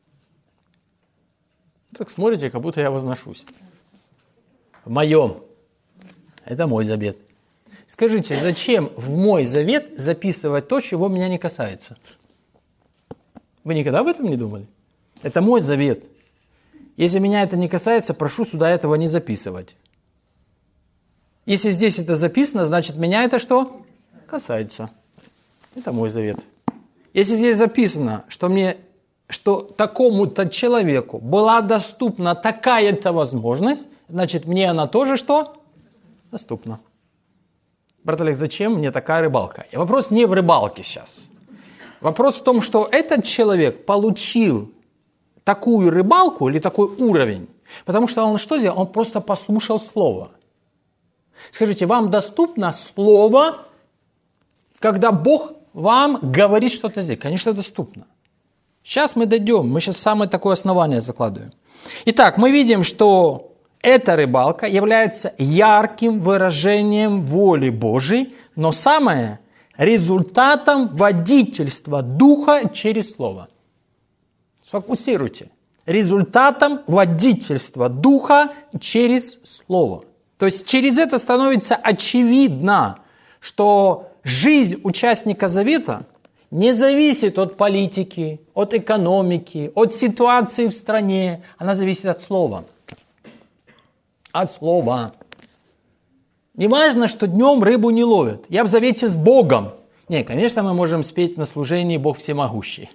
Так смотрите, как будто я возношусь. В моем. Это мой завет. Скажите, зачем в мой завет записывать то, чего меня не касается? Вы никогда об этом не думали? Это мой завет. Если меня это не касается, прошу сюда этого не записывать. Если здесь это записано, значит, меня это что? Касается. Это мой завет. Если здесь записано, что мне, что такому-то человеку была доступна такая-то возможность, значит, мне она тоже что? Доступна. Брат Олег, зачем мне такая рыбалка? И вопрос не в рыбалке сейчас. Вопрос в том, что этот человек получил такую рыбалку или такой уровень, потому что он что сделал? Он просто послушал слово. Скажите, вам доступно слово, когда Бог вам говорит что-то здесь? Конечно, доступно. Сейчас мы дойдем, мы сейчас самое такое основание закладываем. Итак, мы видим, что эта рыбалка является ярким выражением воли Божией, но самое результатом водительства Духа через Слово. Сфокусируйте. Результатом водительства Духа через Слово. То есть через это становится очевидно, что жизнь участника завета не зависит от политики, от экономики, от ситуации в стране. Она зависит от Слова. От Слова. Не важно, что днем рыбу не ловят. Я в завете с Богом. Не, конечно, мы можем спеть на служении «Бог всемогущий».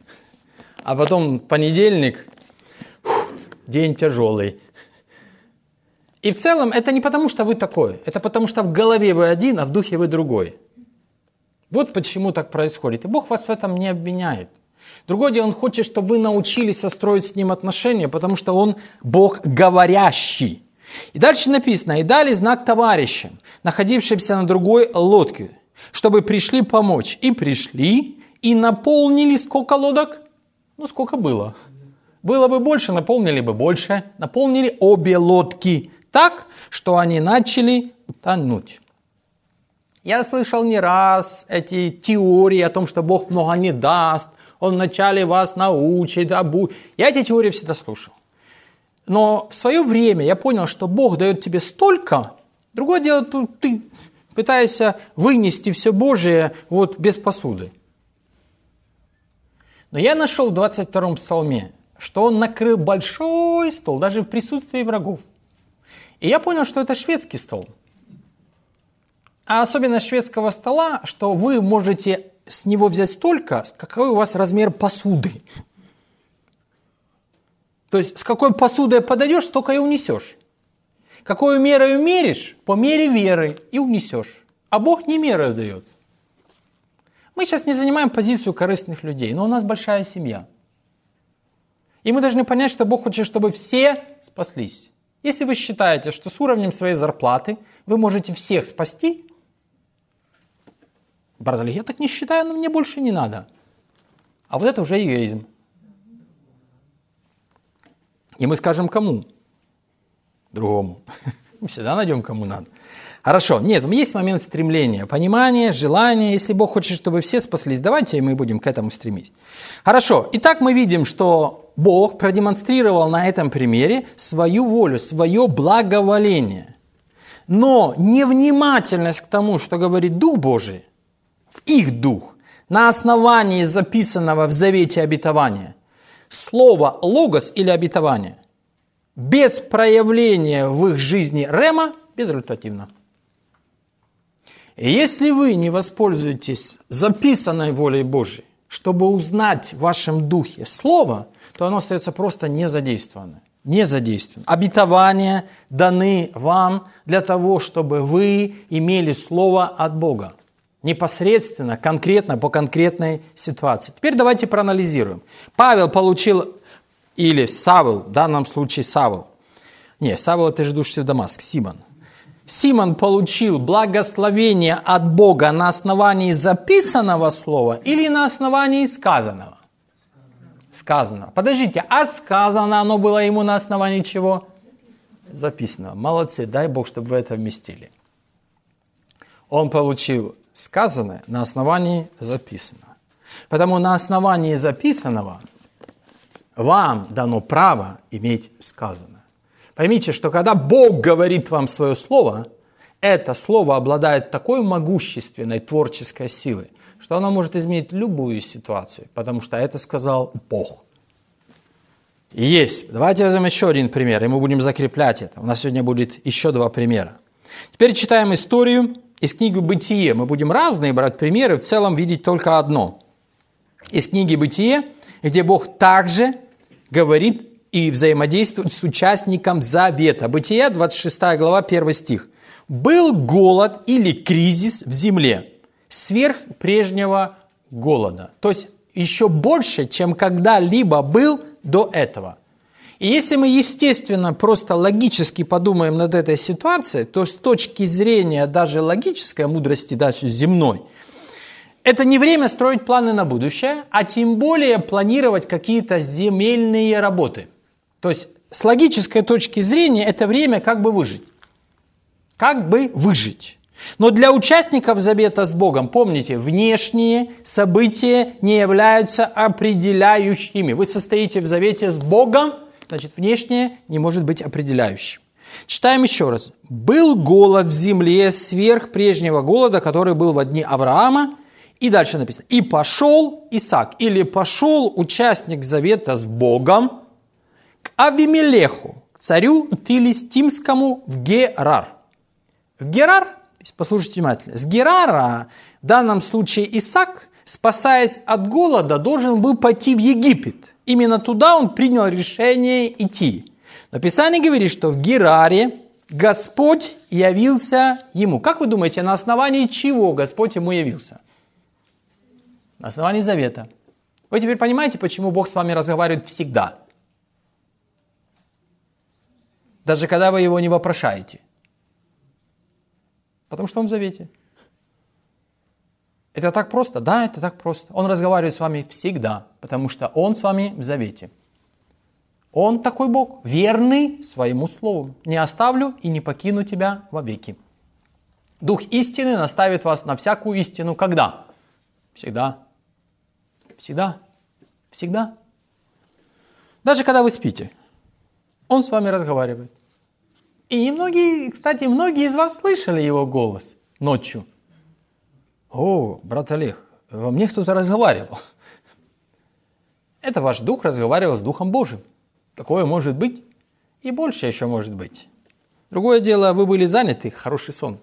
А потом понедельник, фух, день тяжелый. И в целом это не потому, что вы такой. Это потому, что в голове вы один, а в духе вы другой. Вот почему так происходит. И Бог вас в этом не обвиняет. Другое дело, Он хочет, чтобы вы научились состроить с Ним отношения, потому что Он Бог говорящий. И дальше написано: «И дали знак товарищам, находившимся на другой лодке, чтобы пришли помочь. И пришли, и наполнили сколько лодок? Ну, сколько было. Было бы больше, наполнили бы больше. Наполнили обе лодки так, что они начали тонуть». Я слышал не раз эти теории о том, что Бог много не даст, Он вначале вас научит, обу... Я эти теории всегда слушал. Но в свое время я понял, что Бог дает тебе столько. Другое дело, тут ты пытаешься вынести все Божие вот без посуды. Но я нашел в двадцать втором псалме, что Он накрыл большой стол, даже в присутствии врагов. И я понял, что это шведский стол. А особенность шведского стола, что вы можете с него взять столько, какой у вас размер посуды. То есть, с какой посудой подойдешь, столько и унесешь. Какой мерой меришь, по мере веры и унесешь. А Бог не мерою дает. Мы сейчас не занимаем позицию корыстных людей, но у нас большая семья. И мы должны понять, что Бог хочет, чтобы все спаслись. Если вы считаете, что с уровнем своей зарплаты вы можете всех спасти, брат Олег, я так не считаю, но мне больше не надо. А вот это уже эгоизм. И мы скажем кому? Другому. Мы всегда найдем, кому надо. Хорошо. Нет, есть момент стремления, понимания, желания. Если Бог хочет, чтобы все спаслись, давайте мы будем к этому стремить. Хорошо. Итак, мы видим, что Бог продемонстрировал на этом примере свою волю, свое благоволение. Но невнимательность к тому, что говорит Дух Божий, в их дух, на основании записанного в завете обетования, слово «логос» или «обетование», без проявления в их жизни рема, безрезультативно. И если вы не воспользуетесь записанной волей Божией, чтобы узнать в вашем духе Слово, то оно остается просто незадействованным. Не задействован. Обетования даны вам для того, чтобы вы имели Слово от Бога. Непосредственно, конкретно, по конкретной ситуации. Теперь давайте проанализируем. Павел получил, или Савл, в данном случае Савл. Не, Савл это же идущий в Дамаск, Симон. Симон получил благословение от Бога на основании записанного слова или на основании сказанного? Сказано. Подождите, а сказано оно было ему на основании чего? Записано. Молодцы, дай Бог, чтобы вы это вместили. Он получил сказанное на основании записанного. Потому на основании записанного вам дано право иметь сказанное. Поймите, что когда Бог говорит вам свое слово, это слово обладает такой могущественной творческой силой, что оно может изменить любую ситуацию, потому что это сказал Бог. И есть. Давайте возьмем еще один пример, и мы будем закреплять это. У нас сегодня будет еще два примера. Теперь читаем историю из книги «Бытие». Мы будем разные брать примеры, в целом видеть только одно. Из книги «Бытие», где Бог также говорит и взаимодействует с участником завета. Бытие, двадцать шестая глава, первый стих. «Был голод или кризис в земле, сверх прежнего голода». То есть еще больше, чем когда-либо был до этого. И если мы, естественно, просто логически подумаем над этой ситуацией, то с точки зрения даже логической мудрости, да, земной, это не время строить планы на будущее, а тем более планировать какие-то земельные работы. То есть с логической точки зрения это время как бы выжить. Как бы выжить. Но для участников завета с Богом, помните, внешние события не являются определяющими. Вы состоите в завете с Богом, значит, внешнее не может быть определяющим. Читаем еще раз. «Был голод в земле сверх прежнего голода, который был во дни Авраама». И дальше написано. «И пошел Исаак», или «пошел участник завета с Богом к Авимелеху, к царю Филистимскому в Герар». В Герар, послушайте внимательно, с Герара в данном случае Исаак, спасаясь от голода, должен был пойти в Египет. Именно туда он принял решение идти. Но Писание говорит, что в Гераре Господь явился ему. Как вы думаете, на основании чего Господь ему явился? На основании завета. Вы теперь понимаете, почему Бог с вами разговаривает всегда? Даже когда вы его не вопрошаете. Потому что он в завете. Это так просто? Да, это так просто. Он разговаривает с вами всегда, потому что он с вами в завете. Он такой Бог, верный своему слову. Не оставлю и не покину тебя вовеки. Дух истины наставит вас на всякую истину. Когда? Всегда. Всегда. Всегда. Даже когда вы спите. Он с вами разговаривает. И немногие, кстати, многие из вас слышали его голос ночью. О, брат Олег, во мне кто-то разговаривал. Это ваш дух разговаривал с Духом Божьим. Такое может быть, и больше еще может быть. Другое дело, вы были заняты, хороший сон.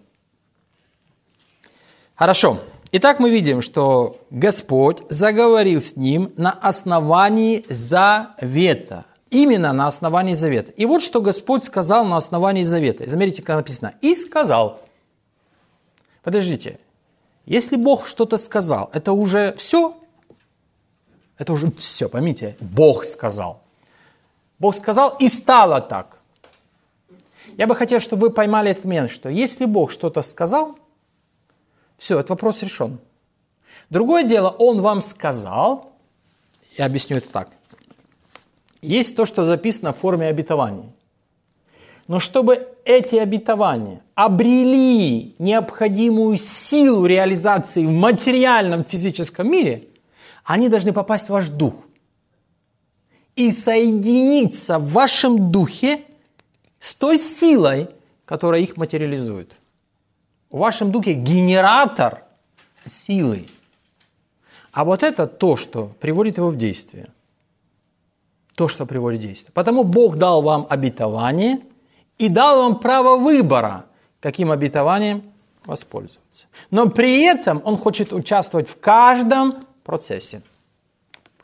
Хорошо. Итак, мы видим, что Господь заговорил с ним на основании завета. Именно на основании завета. И вот что Господь сказал на основании завета. И заметьте, как написано. И сказал. Подождите. Если Бог что-то сказал, это уже все? Это уже все, поймите. Бог сказал. Бог сказал, и стало так. Я бы хотел, чтобы вы поймали этот момент, что если Бог что-то сказал, все, этот вопрос решен. Другое дело, Он вам сказал, я объясню это так. Есть то, что записано в форме обетований. Но чтобы эти обетования обрели необходимую силу реализации в материальном физическом мире, они должны попасть в ваш дух и соединиться в вашем духе с той силой, которая их материализует. В вашем духе генератор силы. А вот это то, что приводит его в действие. То, что приводит в действие. Потому Бог дал вам обетование и дал вам право выбора, каким обетованием воспользоваться. Но при этом Он хочет участвовать в каждом процессе.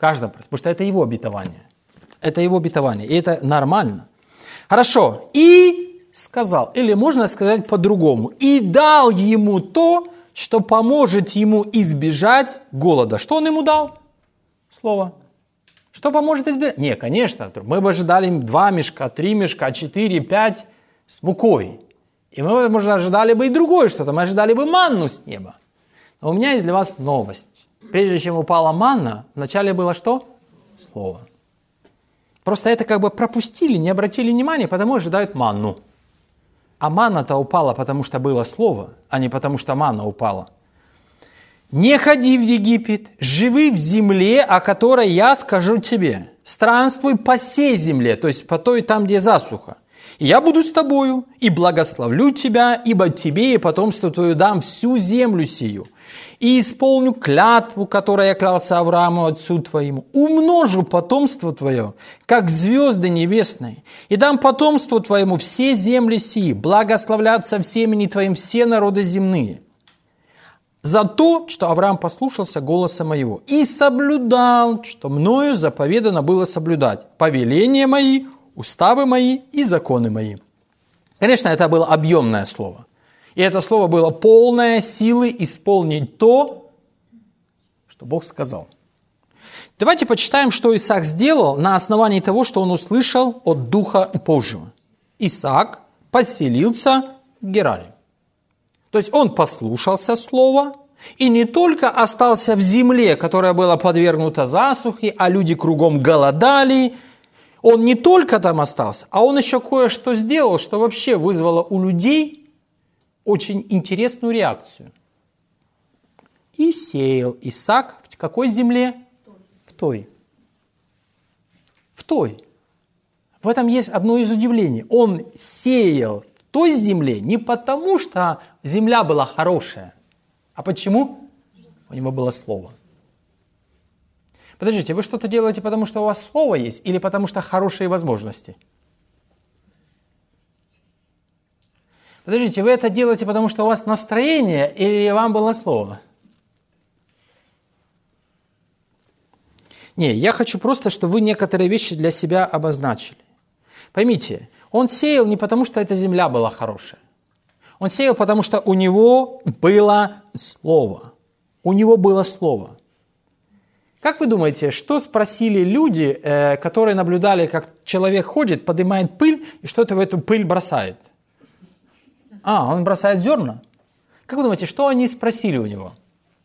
каждом, потому что это его обетование. Это его обетование, и это нормально. Хорошо. И сказал, или можно сказать по-другому, и дал ему то, что поможет ему избежать голода. Что он ему дал? Слово. Что поможет избежать? Не, конечно, мы бы ожидали два мешка, три мешка, четыре, пять с мукой. И мы, может, ожидали бы и другое что-то, мы ожидали бы манну с неба. Но у меня есть для вас новость. Прежде чем упала манна, вначале было что? Слово. Просто это как бы пропустили, не обратили внимания, потому ожидают манну. А манна-то упала, потому что было слово, а не потому что манна упала. «Не ходи в Египет, живи в земле, о которой я скажу тебе. Странствуй по сей земле», то есть по той там, где засуха. «И я буду с тобою, и благословлю тебя, ибо тебе и потомству твою дам всю землю сию. И исполню клятву, которой я клялся Аврааму, отцу твоему. Умножу потомство твое, как звезды небесные, и дам потомству твоему все земли сии, благословлятся в семени твоим все народы земные. За то, что Авраам послушался голоса моего и соблюдал, что мною заповедано было соблюдать, повеления мои, уставы мои и законы мои». Конечно, это было объемное слово. И это слово было полное силы исполнить то, что Бог сказал. Давайте почитаем, что Исаак сделал на основании того, что он услышал от Духа Божьего. Исаак поселился в Гераре. То есть он послушался слова и не только остался в земле, которая была подвергнута засухе, а люди кругом голодали. Он не только там остался, а он еще кое-что сделал, что вообще вызвало у людей очень интересную реакцию. «И сеял Исаак в какой земле?» В той. В той. В этом есть одно из удивлений. Он сеял в той земле не потому, что земля была хорошая, а почему? У него было слово. Подождите, вы что-то делаете, потому что у вас слово есть, или потому что хорошие возможности? Подождите, вы это делаете, потому что у вас настроение, или вам было слово? Не, я хочу просто, чтобы вы некоторые вещи для себя обозначили. Поймите, он сеял не потому, что эта земля была хорошая. Он сеял, потому что у него было слово. У него было слово. Как вы думаете, что спросили люди, которые наблюдали, как человек ходит, поднимает пыль и что-то в эту пыль бросает? А, он бросает зерна? Как вы думаете, что они спросили у него?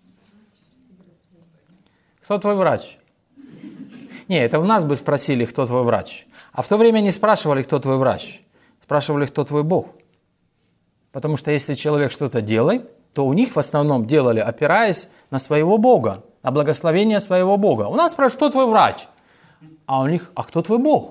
Кто твой врач? Не, это у нас бы спросили, кто твой врач. А в то время не спрашивали, кто твой врач. Спрашивали, кто твой Бог. Потому что если человек что-то делает, то у них в основном делали, опираясь на своего Бога, на благословение своего Бога. У нас спрашивают, кто твой врач? А у них, а кто твой Бог?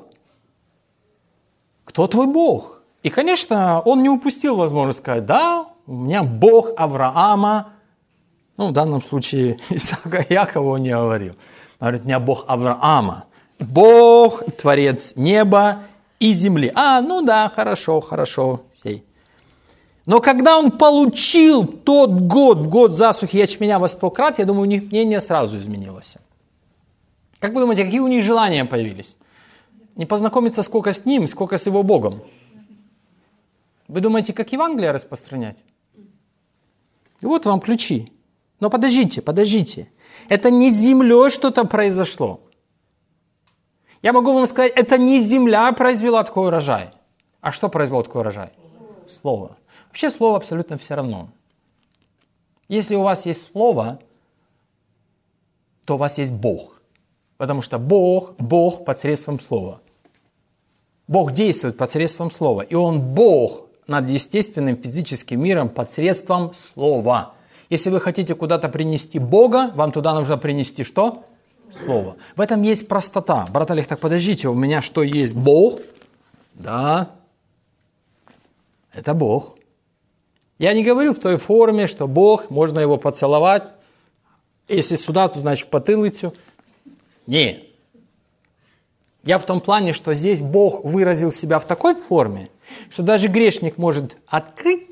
Кто твой Бог? И, конечно, он не упустил возможность сказать, да, у меня Бог Авраама, ну, в данном случае Исаака Якова он не говорил. Он говорит, у меня Бог Авраама, Бог, Творец неба и земли. А, ну да, хорошо, хорошо, сей. Но когда он получил тот год, в год засухи ячменя во сто крат, я думаю, у них мнение сразу изменилось. Как вы думаете, какие у них желания появились? Не познакомиться сколько с ним, сколько с его Богом. Вы думаете, как Евангелие распространять? И вот вам ключи. Но подождите, подождите. Это не с землей что-то произошло. Я могу вам сказать, это не земля произвела такой урожай. А что произвело такой урожай? Слово. Вообще слово абсолютно все равно. Если у вас есть слово, то у вас есть Бог. Потому что Бог, Бог посредством слова. Бог действует посредством слова. И Он Бог над естественным физическим миром посредством слова. Если вы хотите куда-то принести Бога, вам туда нужно принести что? Слово. В этом есть простота. Брат Олег, так подождите, у меня что, есть Бог? Да. Это Бог. Я не говорю в той форме, что Бог, можно его поцеловать. Если сюда, то значит в потылицу. Нет. Я в том плане, что здесь Бог выразил себя в такой форме, что даже грешник может открыть,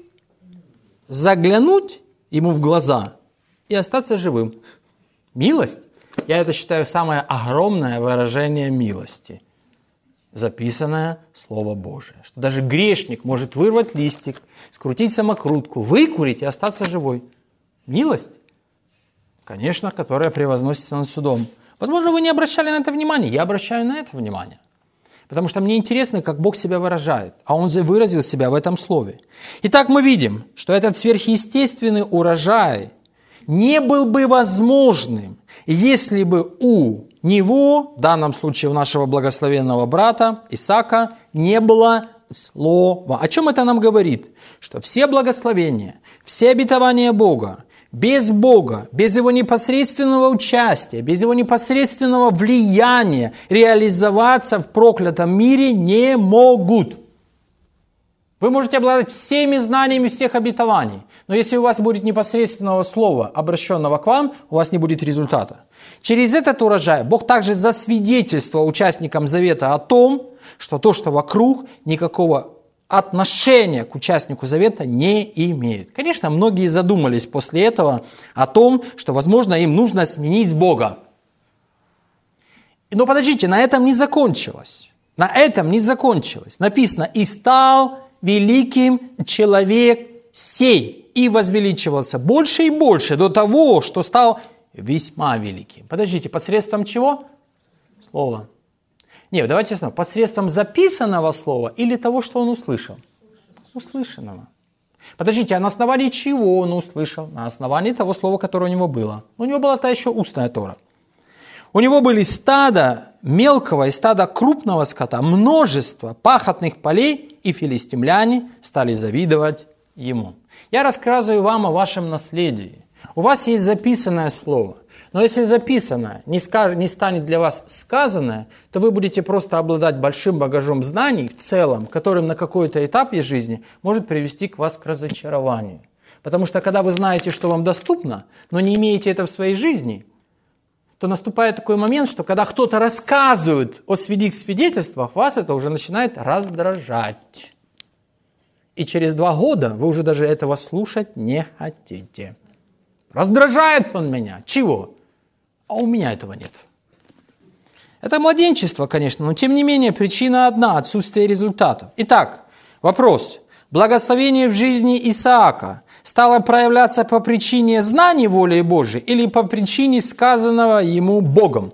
заглянуть ему в глаза и остаться живым. Милость. Я это считаю самое огромное выражение милости. Записанное Слово Божие. Что даже грешник может вырвать листик, скрутить самокрутку, выкурить и остаться живой. Милость, конечно, которая превозносится над судом. Возможно, вы не обращали на это внимания. Я обращаю на это внимание. Потому что мне интересно, как Бог себя выражает. А Он выразил себя в этом слове. Итак, мы видим, что этот сверхъестественный урожай не был бы возможным, если бы у него, в данном случае у нашего благословенного брата Исаака, не было слова. О чем это нам говорит? Что все благословения, все обетования Бога, без Бога, без Его непосредственного участия, без Его непосредственного влияния реализоваться в проклятом мире не могут. Вы можете обладать всеми знаниями всех обетований, но если у вас будет непосредственного слова, обращенного к вам, у вас не будет результата. Через этот урожай Бог также засвидетельствовал участникам завета о том, что то, что вокруг, никакого отношения к участнику завета не имеет. Конечно, многие задумались после этого о том, что, возможно, им нужно сменить Бога. Но подождите, на этом не закончилось. На этом не закончилось. Написано: «И стал великим человек сей, и возвеличивался больше и больше до того, что стал весьма великим». Подождите, посредством чего? Слова. Нет, давайте снова. Посредством записанного слова или того, что он услышал? Услышанного. Подождите, а на основании чего он услышал? На основании того слова, которое у него было. У него была та еще устная Тора. У него были стадо мелкого и стадо крупного скота, множество пахотных полей, и филистимляне стали завидовать ему. Я рассказываю вам о вашем наследии. У вас есть записанное слово. Но если записанное не, скаж... не станет для вас сказанное, то вы будете просто обладать большим багажом знаний в целом, которым на какой-то этапе жизни может привести к вас к разочарованию. Потому что когда вы знаете, что вам доступно, но не имеете это в своей жизни, то наступает такой момент, что когда кто-то рассказывает о свидетельствах, свидетельствах, вас это уже начинает раздражать. И через два года вы уже даже этого слушать не хотите. Раздражает он меня. Чего? А у меня этого нет. Это младенчество, конечно, но тем не менее причина одна – отсутствие результатов. Итак, вопрос. Благословение в жизни Исаака стало проявляться по причине знаний воли Божией или по причине сказанного ему Богом?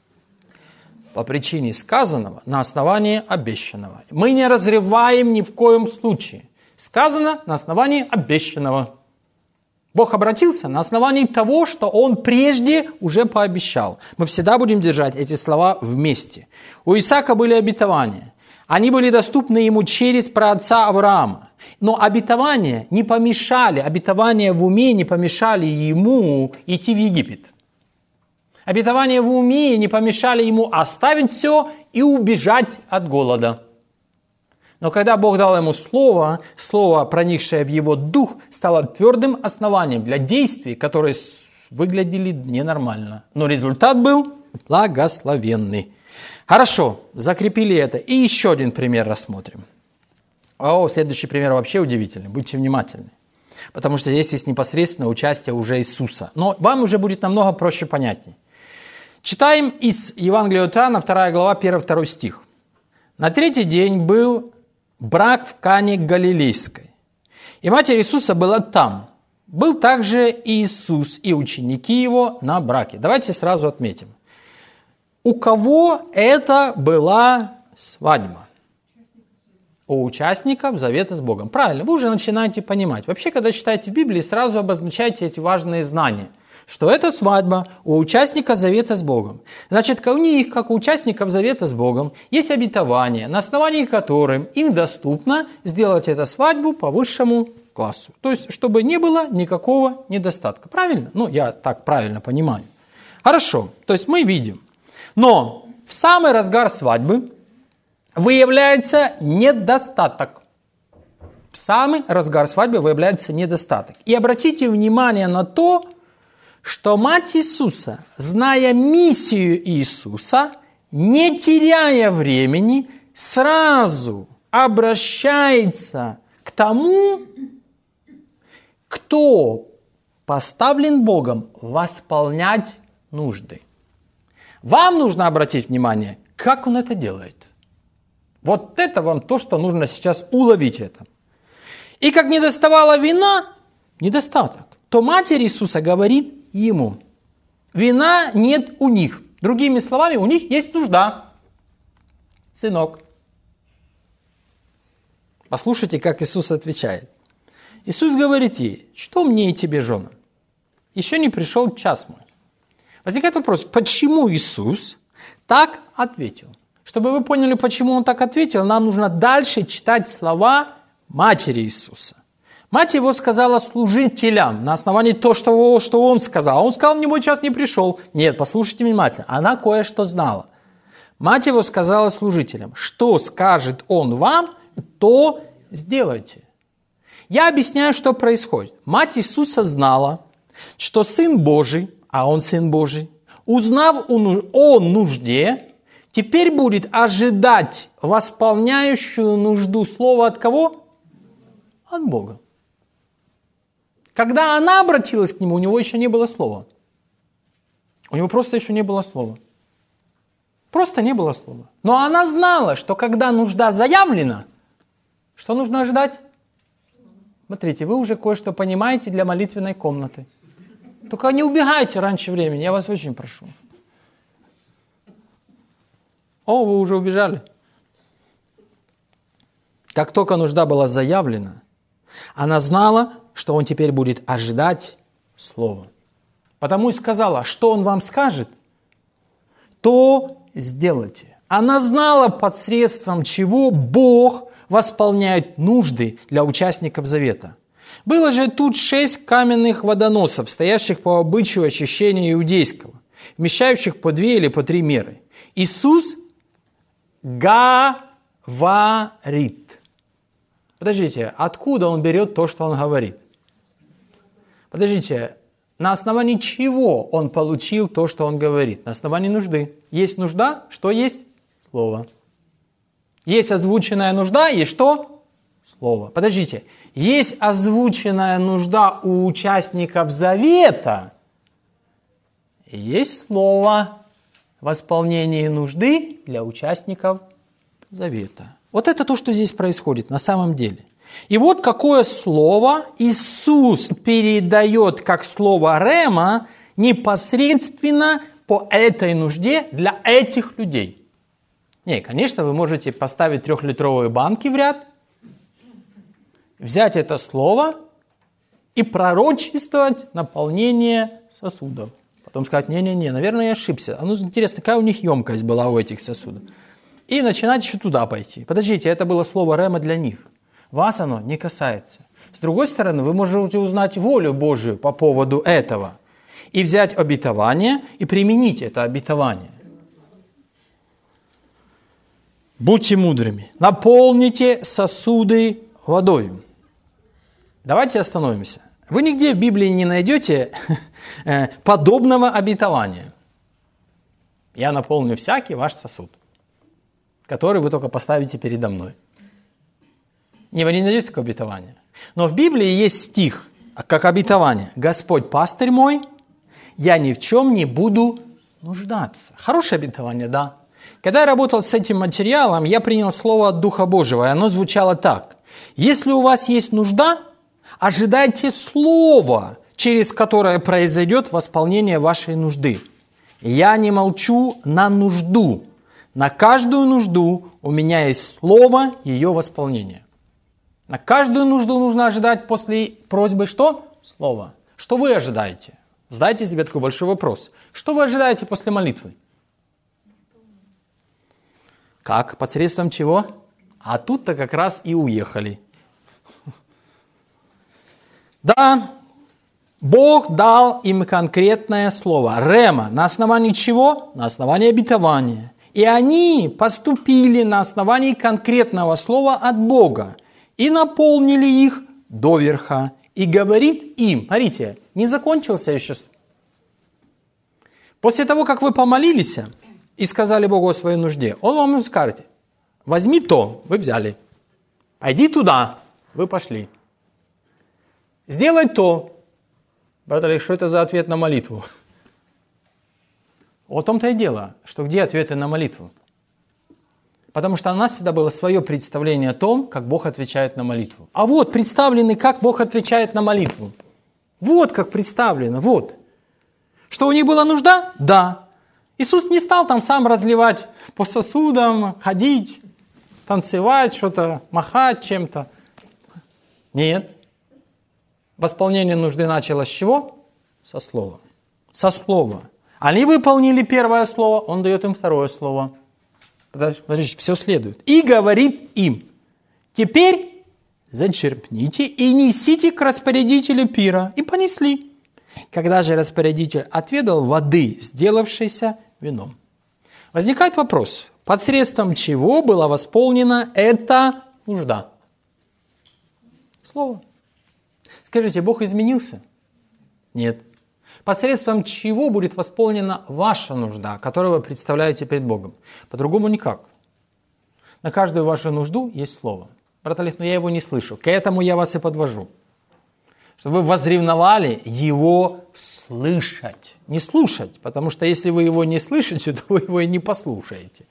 По причине сказанного на основании обещанного. Мы не разрываем ни в коем случае. Сказано на основании обещанного. Бог обратился на основании того, что Он прежде уже пообещал. Мы всегда будем держать эти слова вместе. У Исаака были обетования. Они были доступны ему через праотца Авраама. Но обетования не помешали, обетования в уме не помешали ему идти в Египет. Обетования в уме не помешали ему оставить все и убежать от голода. Но когда Бог дал ему слово, слово, проникшее в его дух, стало твердым основанием для действий, которые выглядели ненормально. Но результат был благословенный. Хорошо, закрепили это. И еще один пример рассмотрим. О, следующий пример вообще удивительный. Будьте внимательны. Потому что здесь есть непосредственное участие уже Иисуса. Но вам уже будет намного проще понятней. Читаем из Евангелия от Иоанна, вторая глава, первый-второй стих. «На третий день был брак в Кане Галилейской, и Матерь Иисуса была там. Был также Иисус и ученики Его на браке». Давайте сразу отметим. У кого это была свадьба? У участников завета с Богом. Правильно, вы уже начинаете понимать. Вообще, когда читаете в Библии, сразу обозначайте эти важные знания. Что это свадьба у участника завета с Богом. Значит, у них, как у участников завета с Богом, есть обетование, на основании которым им доступно сделать эту свадьбу по высшему классу. То есть, чтобы не было никакого недостатка. Правильно? Ну, я так правильно понимаю. Хорошо, то есть мы видим. Но в самый разгар свадьбы выявляется недостаток. В самый разгар свадьбы выявляется недостаток. И обратите внимание на то, что мать Иисуса, зная миссию Иисуса, не теряя времени, сразу обращается к тому, кто поставлен Богом восполнять нужды. Вам нужно обратить внимание, как он это делает. Вот это вам то, что нужно сейчас уловить это. И как не доставало вина, недостаток, то Матерь Иисуса говорит ему, вина нет у них. Другими словами, у них есть нужда. Сынок. Послушайте, как Иисус отвечает. Иисус говорит ей, что мне и тебе, жена? Еще не пришел час мой. Возникает вопрос, почему Иисус так ответил? Чтобы вы поняли, почему он так ответил, нам нужно дальше читать слова матери Иисуса. Мать его сказала служителям на основании того, что, что он сказал. Он сказал, мне мой час не пришел. Нет, послушайте внимательно. Она кое-что знала. Мать его сказала служителям, что скажет он вам, то сделайте. Я объясняю, что происходит. Мать Иисуса знала, что Сын Божий, а Он Сын Божий, узнав о нужде, теперь будет ожидать восполняющую нужду слова от кого? От Бога. Когда она обратилась к Нему, у него еще не было слова. У него просто еще не было слова. Просто не было слова. Но она знала, что когда нужда заявлена, что нужно ожидать? Смотрите, вы уже кое-что понимаете для молитвенной комнаты. Только не убегайте раньше времени, я вас очень прошу. О, вы уже убежали. Как только нужда была заявлена, она знала, что он теперь будет ожидать слова. Потому и сказала, что он вам скажет, то сделайте. Она знала, посредством чего Бог восполняет нужды для участников завета. Было же тут шесть каменных водоносов, стоящих по обычаю очищения иудейского, вмещающих по две или по три меры. Иисус говорит. Подождите, откуда он берет то, что он говорит? Подождите, на основании чего он получил то, что он говорит? На основании нужды. Есть нужда, что есть? Слово. Есть озвученная нужда, есть что? Слово. Подождите, есть озвученная нужда у участников завета, и есть слово восполнения нужды для участников завета. Вот это то, что здесь происходит на самом деле. И вот какое слово Иисус передает как слово рема непосредственно по этой нужде для этих людей. Не, конечно, вы можете поставить трехлитровые банки в ряд, взять это слово и пророчествовать наполнение сосудов. Потом сказать, не-не-не, наверное, я ошибся. А ну, интересно, какая у них емкость была у этих сосудов? И начинать еще туда пойти. Подождите, это было слово рема для них. Вас оно не касается. С другой стороны, вы можете узнать волю Божию по поводу этого и взять обетование и применить это обетование. Будьте мудрыми. Наполните сосуды водою. Давайте остановимся. Вы нигде в Библии не найдете подобного обетования. Я наполню всякий ваш сосуд, который вы только поставите передо мной. Не, вы не найдете такое обетование. Но в Библии есть стих, как обетование. Господь пастырь мой, я ни в чем не буду нуждаться. Хорошее обетование, да. Когда я работал с этим материалом, я принял слово от Духа Божьего, и оно звучало так. Если у вас есть нужда, ожидайте слова, через которое произойдет восполнение вашей нужды. Я не молчу на нужду. На каждую нужду у меня есть слово ее восполнения. На каждую нужду нужно ожидать после просьбы что? Слово. Что вы ожидаете? Задайте себе такой большой вопрос. Что вы ожидаете после молитвы? Как? Посредством чего? А тут-то как раз и уехали. Да, Бог дал им конкретное слово. Рема. На основании чего? На основании обетования. И они поступили на основании конкретного слова от Бога. И наполнили их доверха. И говорит им, смотрите, не закончился еще. После того, как вы помолились и сказали Богу о своей нужде, Он вам скажет, возьми то, вы взяли. Пойди туда, вы пошли. Сделай то. Братья, что это за ответ на молитву? Вот в том-то и дело, что где ответы на молитву? Потому что у нас всегда было свое представление о том, как Бог отвечает на молитву. А вот представлены, как Бог отвечает на молитву. Вот как представлено, вот. Что у них была нужда? Да. Иисус не стал там сам разливать по сосудам, ходить, танцевать, что-то, махать чем-то. Нет. Восполнение нужды началось с чего? Со слова. Со слова. Они выполнили первое слово, он дает им второе слово. Подождите, все следует. И говорит им: теперь зачерпните и несите к распорядителю пира. И понесли. Когда же распорядитель отведал воды, сделавшейся вином. Возникает вопрос, посредством чего была восполнена эта нужда? Слово. Скажите, Бог изменился? Нет. Посредством чего будет восполнена ваша нужда, которую вы представляете перед Богом? По-другому никак. На каждую вашу нужду есть слово. Брат Олег, но я его не слышу. К этому я вас и подвожу. Чтобы вы возревновали его слышать. Не слушать, потому что если вы его не слышите, то вы его и не послушаете.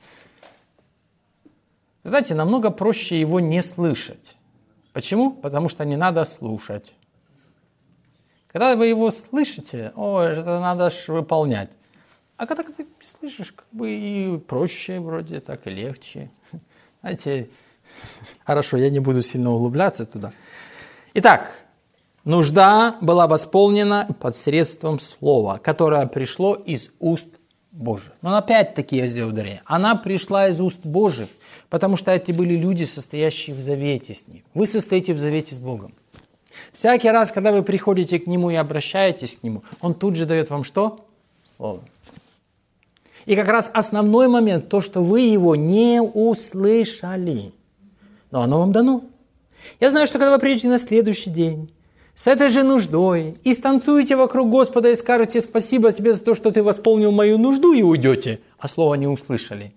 Знаете, намного проще его не слышать. Почему? Потому что не надо слушать. Когда вы его слышите, о, это надо ж выполнять. А когда ты слышишь, как бы и проще вроде, так и легче. Знаете, хорошо, я не буду сильно углубляться туда. Итак, нужда была восполнена посредством слова, которое пришло из уст Божьих. Но опять-таки я сделаю ударение. Она пришла из уст Божьих, потому что эти были люди, состоящие в завете с Ним. Вы состоите в завете с Богом. Всякий раз, когда вы приходите к Нему и обращаетесь к Нему, Он тут же дает вам что? Слово. И как раз основной момент, то, что вы его не услышали, но оно вам дано. Я знаю, что когда вы придете на следующий день с этой же нуждой и станцуете вокруг Господа и скажете: спасибо тебе за то, что ты восполнил мою нужду, и уйдете, а слова не услышали.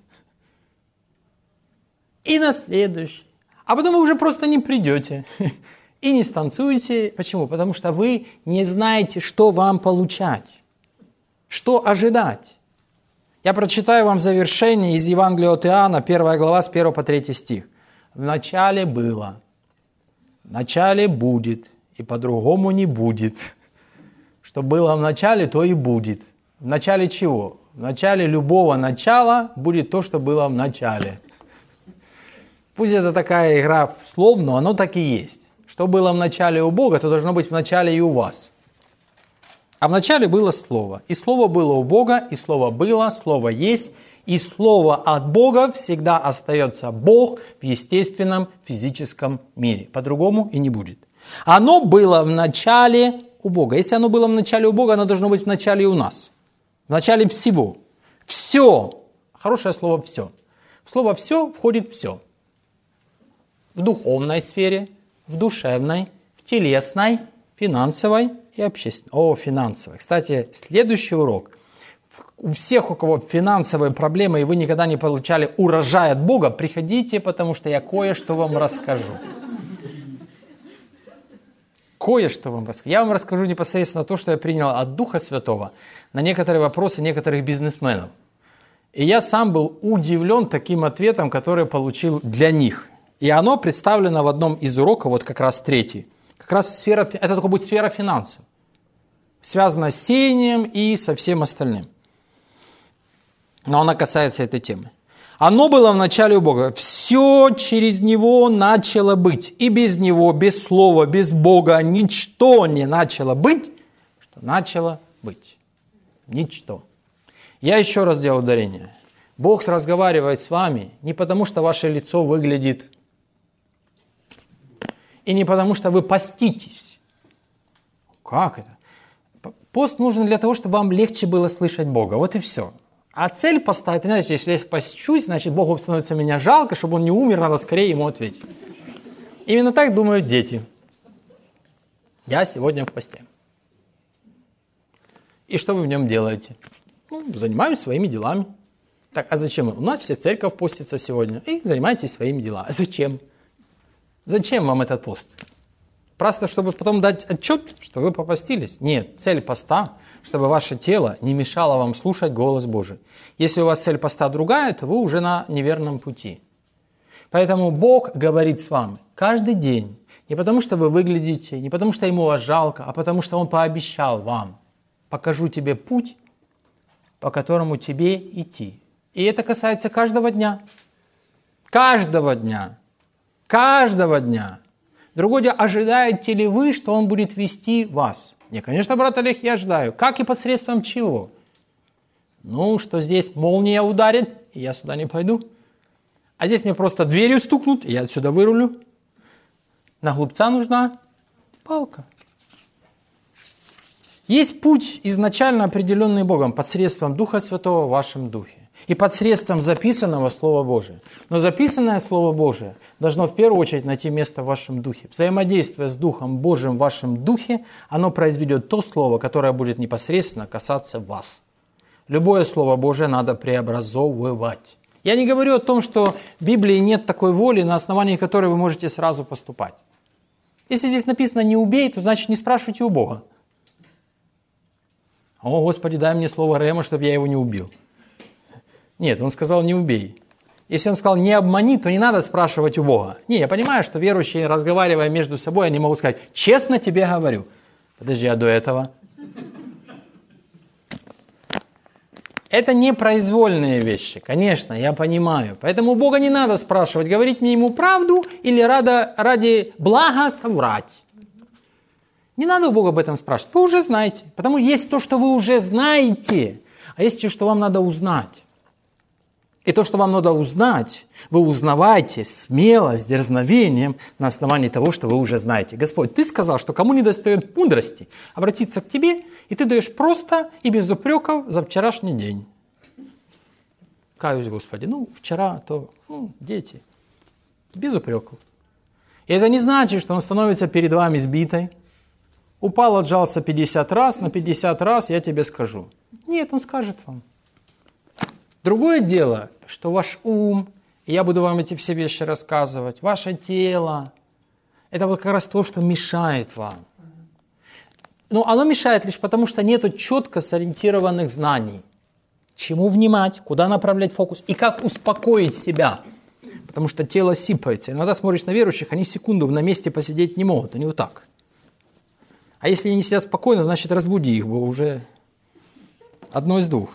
И на следующий. А потом вы уже просто не придете и не станцуете. Почему? Потому что вы не знаете, что вам получать, что ожидать. Я прочитаю вам в завершение из Евангелия от Иоанна, первая глава, с первого по третий стих. В начале было, в начале будет, и по-другому не будет. Что было в начале, то и будет. В начале чего? В начале любого начала будет то, что было в начале. Пусть это такая игра в слов, но оно так и есть. Что было в начале у Бога, то должно быть в начале и у вас. А в начале было Слово. И Слово было у Бога, и Слово было, Слово есть. И Слово от Бога всегда остается Бог в естественном физическом мире. По-другому и не будет. Оно было в начале у Бога. Если оно было в начале у Бога, оно должно быть в начале и у нас. В начале всего. Все. Хорошее слово «все». В слово «все» входит все. В духовной сфере, в душевной, в телесной, финансовой и общественной. О, финансовой. Кстати, следующий урок. У всех, у кого финансовые проблемы, и вы никогда не получали урожай от Бога, приходите, потому что я кое-что вам расскажу. Кое-что вам расскажу. Я вам расскажу непосредственно то, что я принял от Духа Святого на некоторые вопросы некоторых бизнесменов. И я сам был удивлен таким ответом, который получил для них. И оно представлено в одном из уроков, вот как раз третий. Как раз сфера, это только будет сфера финансов. Связано с сеянием и со всем остальным. Но она касается этой темы. Оно было в начале у Бога. Все через Него начало быть. И без Него, без Слова, без Бога ничто не начало быть, что начало быть. Ничто. Я еще раз делаю ударение. Бог разговаривает с вами не потому, что ваше лицо выглядит, и не потому, что вы поститесь. Как это? Пост нужен для того, чтобы вам легче было слышать Бога. Вот и все. А цель поставить, знаете, если я постичусь, значит, Богу становится меня жалко, чтобы он не умер, надо скорее ему ответить. Именно так думают дети. Я сегодня в посте. И что вы в нем делаете? Ну, занимаюсь своими делами. Так, а зачем? У нас вся церковь постится сегодня. И занимайтесь своими делами. А зачем? Зачем вам этот пост? Просто чтобы потом дать отчет, что вы попостились? Нет, цель поста, чтобы ваше тело не мешало вам слушать голос Божий. Если у вас цель поста другая, то вы уже на неверном пути. Поэтому Бог говорит с вами каждый день. Не потому, что вы выглядите, не потому, что Ему вас жалко, а потому, что Он пообещал вам: покажу тебе путь, по которому тебе идти. И это касается каждого дня. Каждого дня. Каждого дня. Другое дело, ожидаете ли вы, что Он будет вести вас? Не, конечно, брат Олег, я ожидаю. Как и посредством чего? Ну, что здесь молния ударит, и я сюда не пойду. А здесь мне просто дверью стукнут, и я отсюда вырулю. На глупца нужна палка. Есть путь, изначально определенный Богом, посредством Духа Святого в вашем духе. И посредством записанного Слова Божия. Но записанное Слово Божие должно в первую очередь найти место в вашем духе. Взаимодействие с Духом Божьим в вашем духе, оно произведет то Слово, которое будет непосредственно касаться вас. Любое Слово Божие надо преобразовывать. Я не говорю о том, что в Библии нет такой воли, на основании которой вы можете сразу поступать. Если здесь написано «не убей», то значит не спрашивайте у Бога. «О, Господи, дай мне слово Рема, чтобы я его не убил». Нет, он сказал «не убей». Если он сказал «не обмани», то не надо спрашивать у Бога. Не, я понимаю, что верующие, разговаривая между собой, они могут сказать «честно тебе говорю». Подожди, а до этого? Это не произвольные вещи, конечно, я понимаю. Поэтому у Бога не надо спрашивать, говорить мне Ему правду или ради, ради блага соврать. Не надо у Бога об этом спрашивать, вы уже знаете. Потому есть то, что вы уже знаете, а есть то, что вам надо узнать. И то, что вам надо узнать, вы узнавайте смело, с дерзновением, на основании того, что вы уже знаете. Господь, Ты сказал, что кому не достает мудрости, обратиться к Тебе, и Ты даешь просто и без упреков за вчерашний день. Каюсь, Господи, ну, вчера, то, ну, дети, без упреков. И это не значит, что Он становится перед вами сбитой. Упал, отжался пятьдесят раз, на пятьдесят раз я тебе скажу. Нет, Он скажет вам. Другое дело, что ваш ум, и я буду вам эти все вещи рассказывать, ваше тело, это вот как раз то, что мешает вам. Но оно мешает лишь потому, что нет четко сориентированных знаний. Чему внимать, куда направлять фокус и как успокоить себя. Потому что тело сипается. Иногда смотришь на верующих, они секунду на месте посидеть не могут, они вот так. А если они сидят спокойно, значит разбуди их, бо уже одно из двух.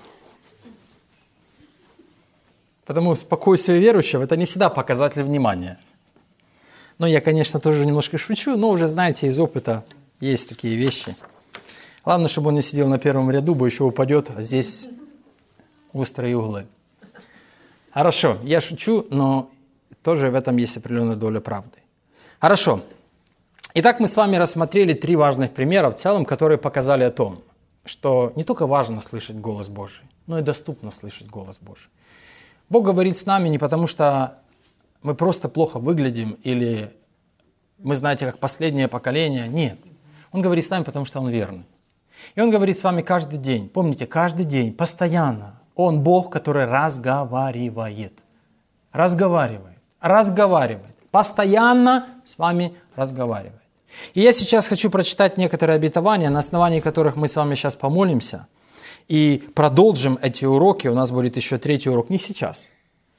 Потому спокойствие верующего – это не всегда показатель внимания. Но я, конечно, тоже немножко шучу, но уже знаете, из опыта есть такие вещи. Главное, чтобы он не сидел на первом ряду, бо еще упадет, а здесь острые углы. Хорошо, я шучу, но тоже в этом есть определенная доля правды. Хорошо. Итак, мы с вами рассмотрели три важных примера в целом, которые показали о том, что не только важно слышать голос Божий, но и доступно слышать голос Божий. Бог говорит с нами не потому, что мы просто плохо выглядим или мы, знаете, как последнее поколение. Нет. Он говорит с нами, потому что Он верный. И Он говорит с вами каждый день. Помните, каждый день, постоянно. Он Бог, который разговаривает. Разговаривает. Разговаривает. Постоянно с вами разговаривает. И я сейчас хочу прочитать некоторые обетования, на основании которых мы с вами сейчас помолимся. И продолжим эти уроки. У нас будет еще третий урок. Не сейчас.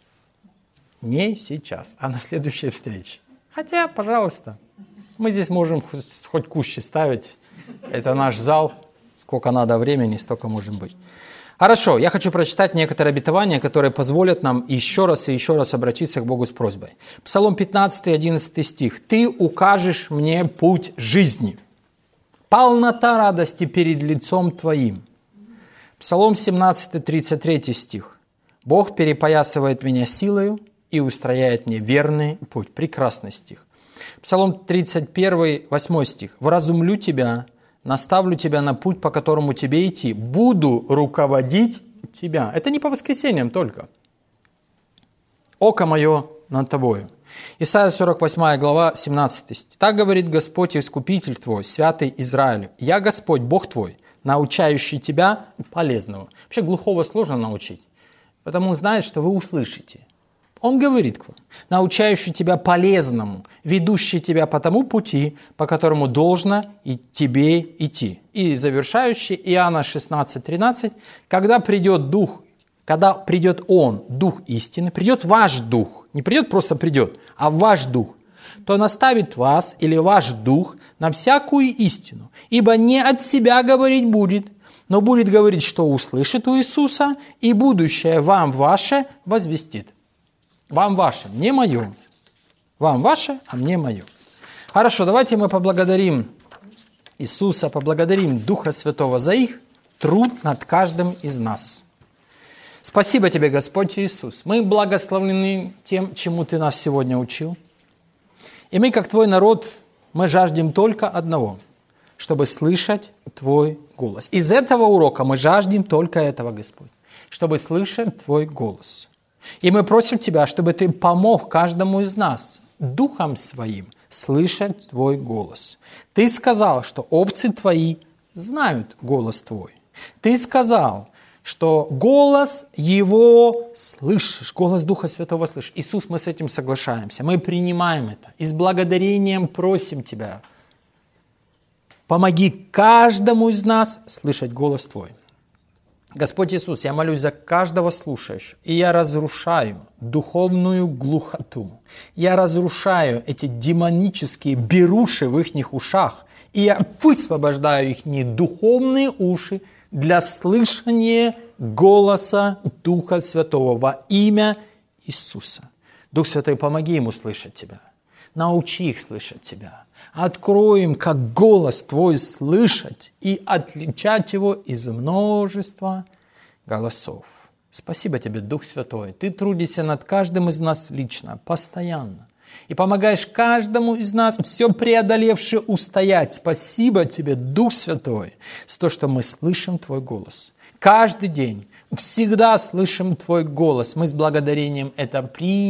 Не сейчас, а на следующей встрече. Хотя, пожалуйста, мы здесь можем хоть кущи ставить. Это наш зал. Сколько надо времени, столько можем быть. Хорошо, я хочу прочитать некоторые обетования, которые позволят нам еще раз и еще раз обратиться к Богу с просьбой. Псалом пятнадцатый, одиннадцатый стих. «Ты укажешь мне путь жизни, полнота радости перед лицом Твоим». Псалом семнадцатый, тридцать третий стих. «Бог перепоясывает меня силою и устрояет мне верный путь». Прекрасный стих. Псалом тридцать один, восьмой стих. «Вразумлю тебя, наставлю тебя на путь, по которому тебе идти. Буду руководить тебя». Это не по воскресеньям только. «Око мое над тобою». Исайя сорок восьмая глава, семнадцатый стих. «Так говорит Господь, Искупитель твой, святый Израилю. Я Господь, Бог твой, научающий тебя полезного». Вообще глухого сложно научить, потому он знает, что вы услышите. Он говорит к вам, научающий тебя полезному, ведущий тебя по тому пути, по которому должно и тебе идти. И завершающий Иоанна шестнадцать тринадцать, когда придет Дух, когда придет Он, Дух истины, придет ваш Дух, не придет просто придет, а ваш Дух, то наставит вас или ваш Дух на всякую истину, ибо не от себя говорить будет, но будет говорить, что услышит у Иисуса, и будущее вам ваше возвестит. Вам ваше, не мое. Вам ваше, а мне мое. Хорошо, давайте мы поблагодарим Иисуса, поблагодарим Духа Святого за их труд над каждым из нас. Спасибо Тебе, Господь Иисус. Мы благословлены тем, чему Ты нас сегодня учил. И мы, как Твой народ, мы жаждем только одного, чтобы слышать Твой голос. Из этого урока мы жаждем только этого, Господь, чтобы слышать Твой голос. И мы просим Тебя, чтобы Ты помог каждому из нас Духом Своим слышать Твой голос. Ты сказал, что овцы Твои знают голос Твой. Ты сказал, что голос Его слышишь, голос Духа Святого слышишь. Иисус, мы с этим соглашаемся, мы принимаем это. И с благодарением просим Тебя, помоги каждому из нас слышать голос Твой. Господь Иисус, я молюсь за каждого слушающего, и я разрушаю духовную глухоту. Я разрушаю эти демонические беруши в их ушах, и я высвобождаю их духовные уши для слышания голоса Духа Святого во имя Иисуса. Дух Святой, помоги им услышать Тебя. Научи их слышать Тебя. Открой им, как голос Твой слышать и отличать его из множества голосов. Спасибо Тебе, Дух Святой. Ты трудишься над каждым из нас лично, постоянно. И помогаешь каждому из нас, все преодолевши, устоять. Спасибо Тебе, Дух Святой, за то, что мы слышим Твой голос. Каждый день, всегда слышим Твой голос. Мы с благодарением это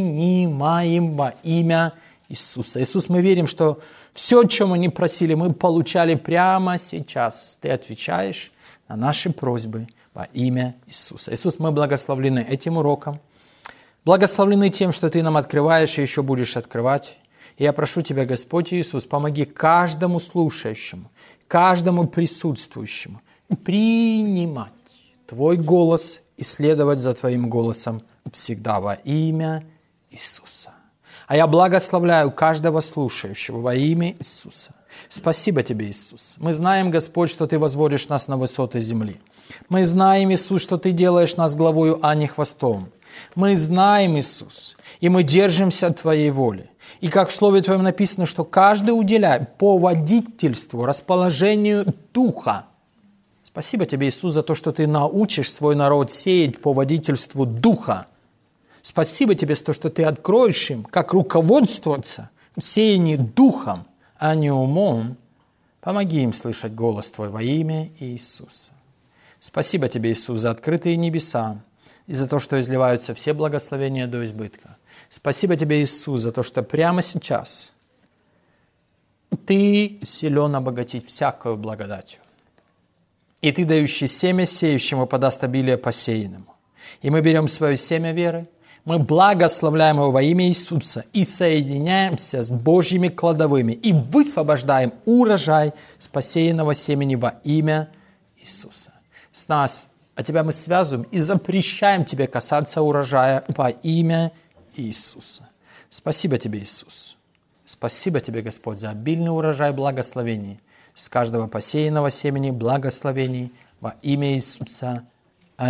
принимаем во имя Иисуса. Иисус, мы верим, что все, о чем мы не просили, мы получали прямо сейчас. Ты отвечаешь на наши просьбы во имя Иисуса. Иисус, мы благословлены этим уроком. Благословлены тем, что Ты нам открываешь и еще будешь открывать. И я прошу Тебя, Господь Иисус, помоги каждому слушающему, каждому присутствующему принимать Твой голос и следовать за Твоим голосом всегда во имя Иисуса. А я благословляю каждого слушающего во имя Иисуса. Спасибо Тебе, Иисус. Мы знаем, Господь, что Ты возводишь нас на высоты земли. Мы знаем, Иисус, что Ты делаешь нас главою, а не хвостом. Мы знаем, Иисус, и мы держимся Твоей воли. И как в Слове Твоем написано, что каждый уделяет по водительству, расположению Духа. Спасибо Тебе, Иисус, за то, что Ты научишь свой народ сеять по водительству Духа. Спасибо Тебе за то, что Ты откроешь им, как руководствоваться в сеянии Духом, а не умом. Помоги им слышать голос Твой во имя Иисуса. Спасибо Тебе, Иисус, за открытые небеса и за то, что изливаются все благословения до избытка. Спасибо Тебе, Иисус, за то, что прямо сейчас Ты силен обогатить всякую благодатью. И Ты, дающий семя сеющему, подаст обилие посеянному. И мы берем свое семя веры, мы благословляем его во имя Иисуса и соединяемся с Божьими кладовыми и высвобождаем урожай с посеянного семени во имя Иисуса. С нас, а Тебя мы связываем и запрещаем Тебе касаться урожая во имя Иисуса. Спасибо Тебе, Иисус. Спасибо Тебе, Господь, за обильный урожай благословений с каждого посеянного семени благословений во имя Иисуса.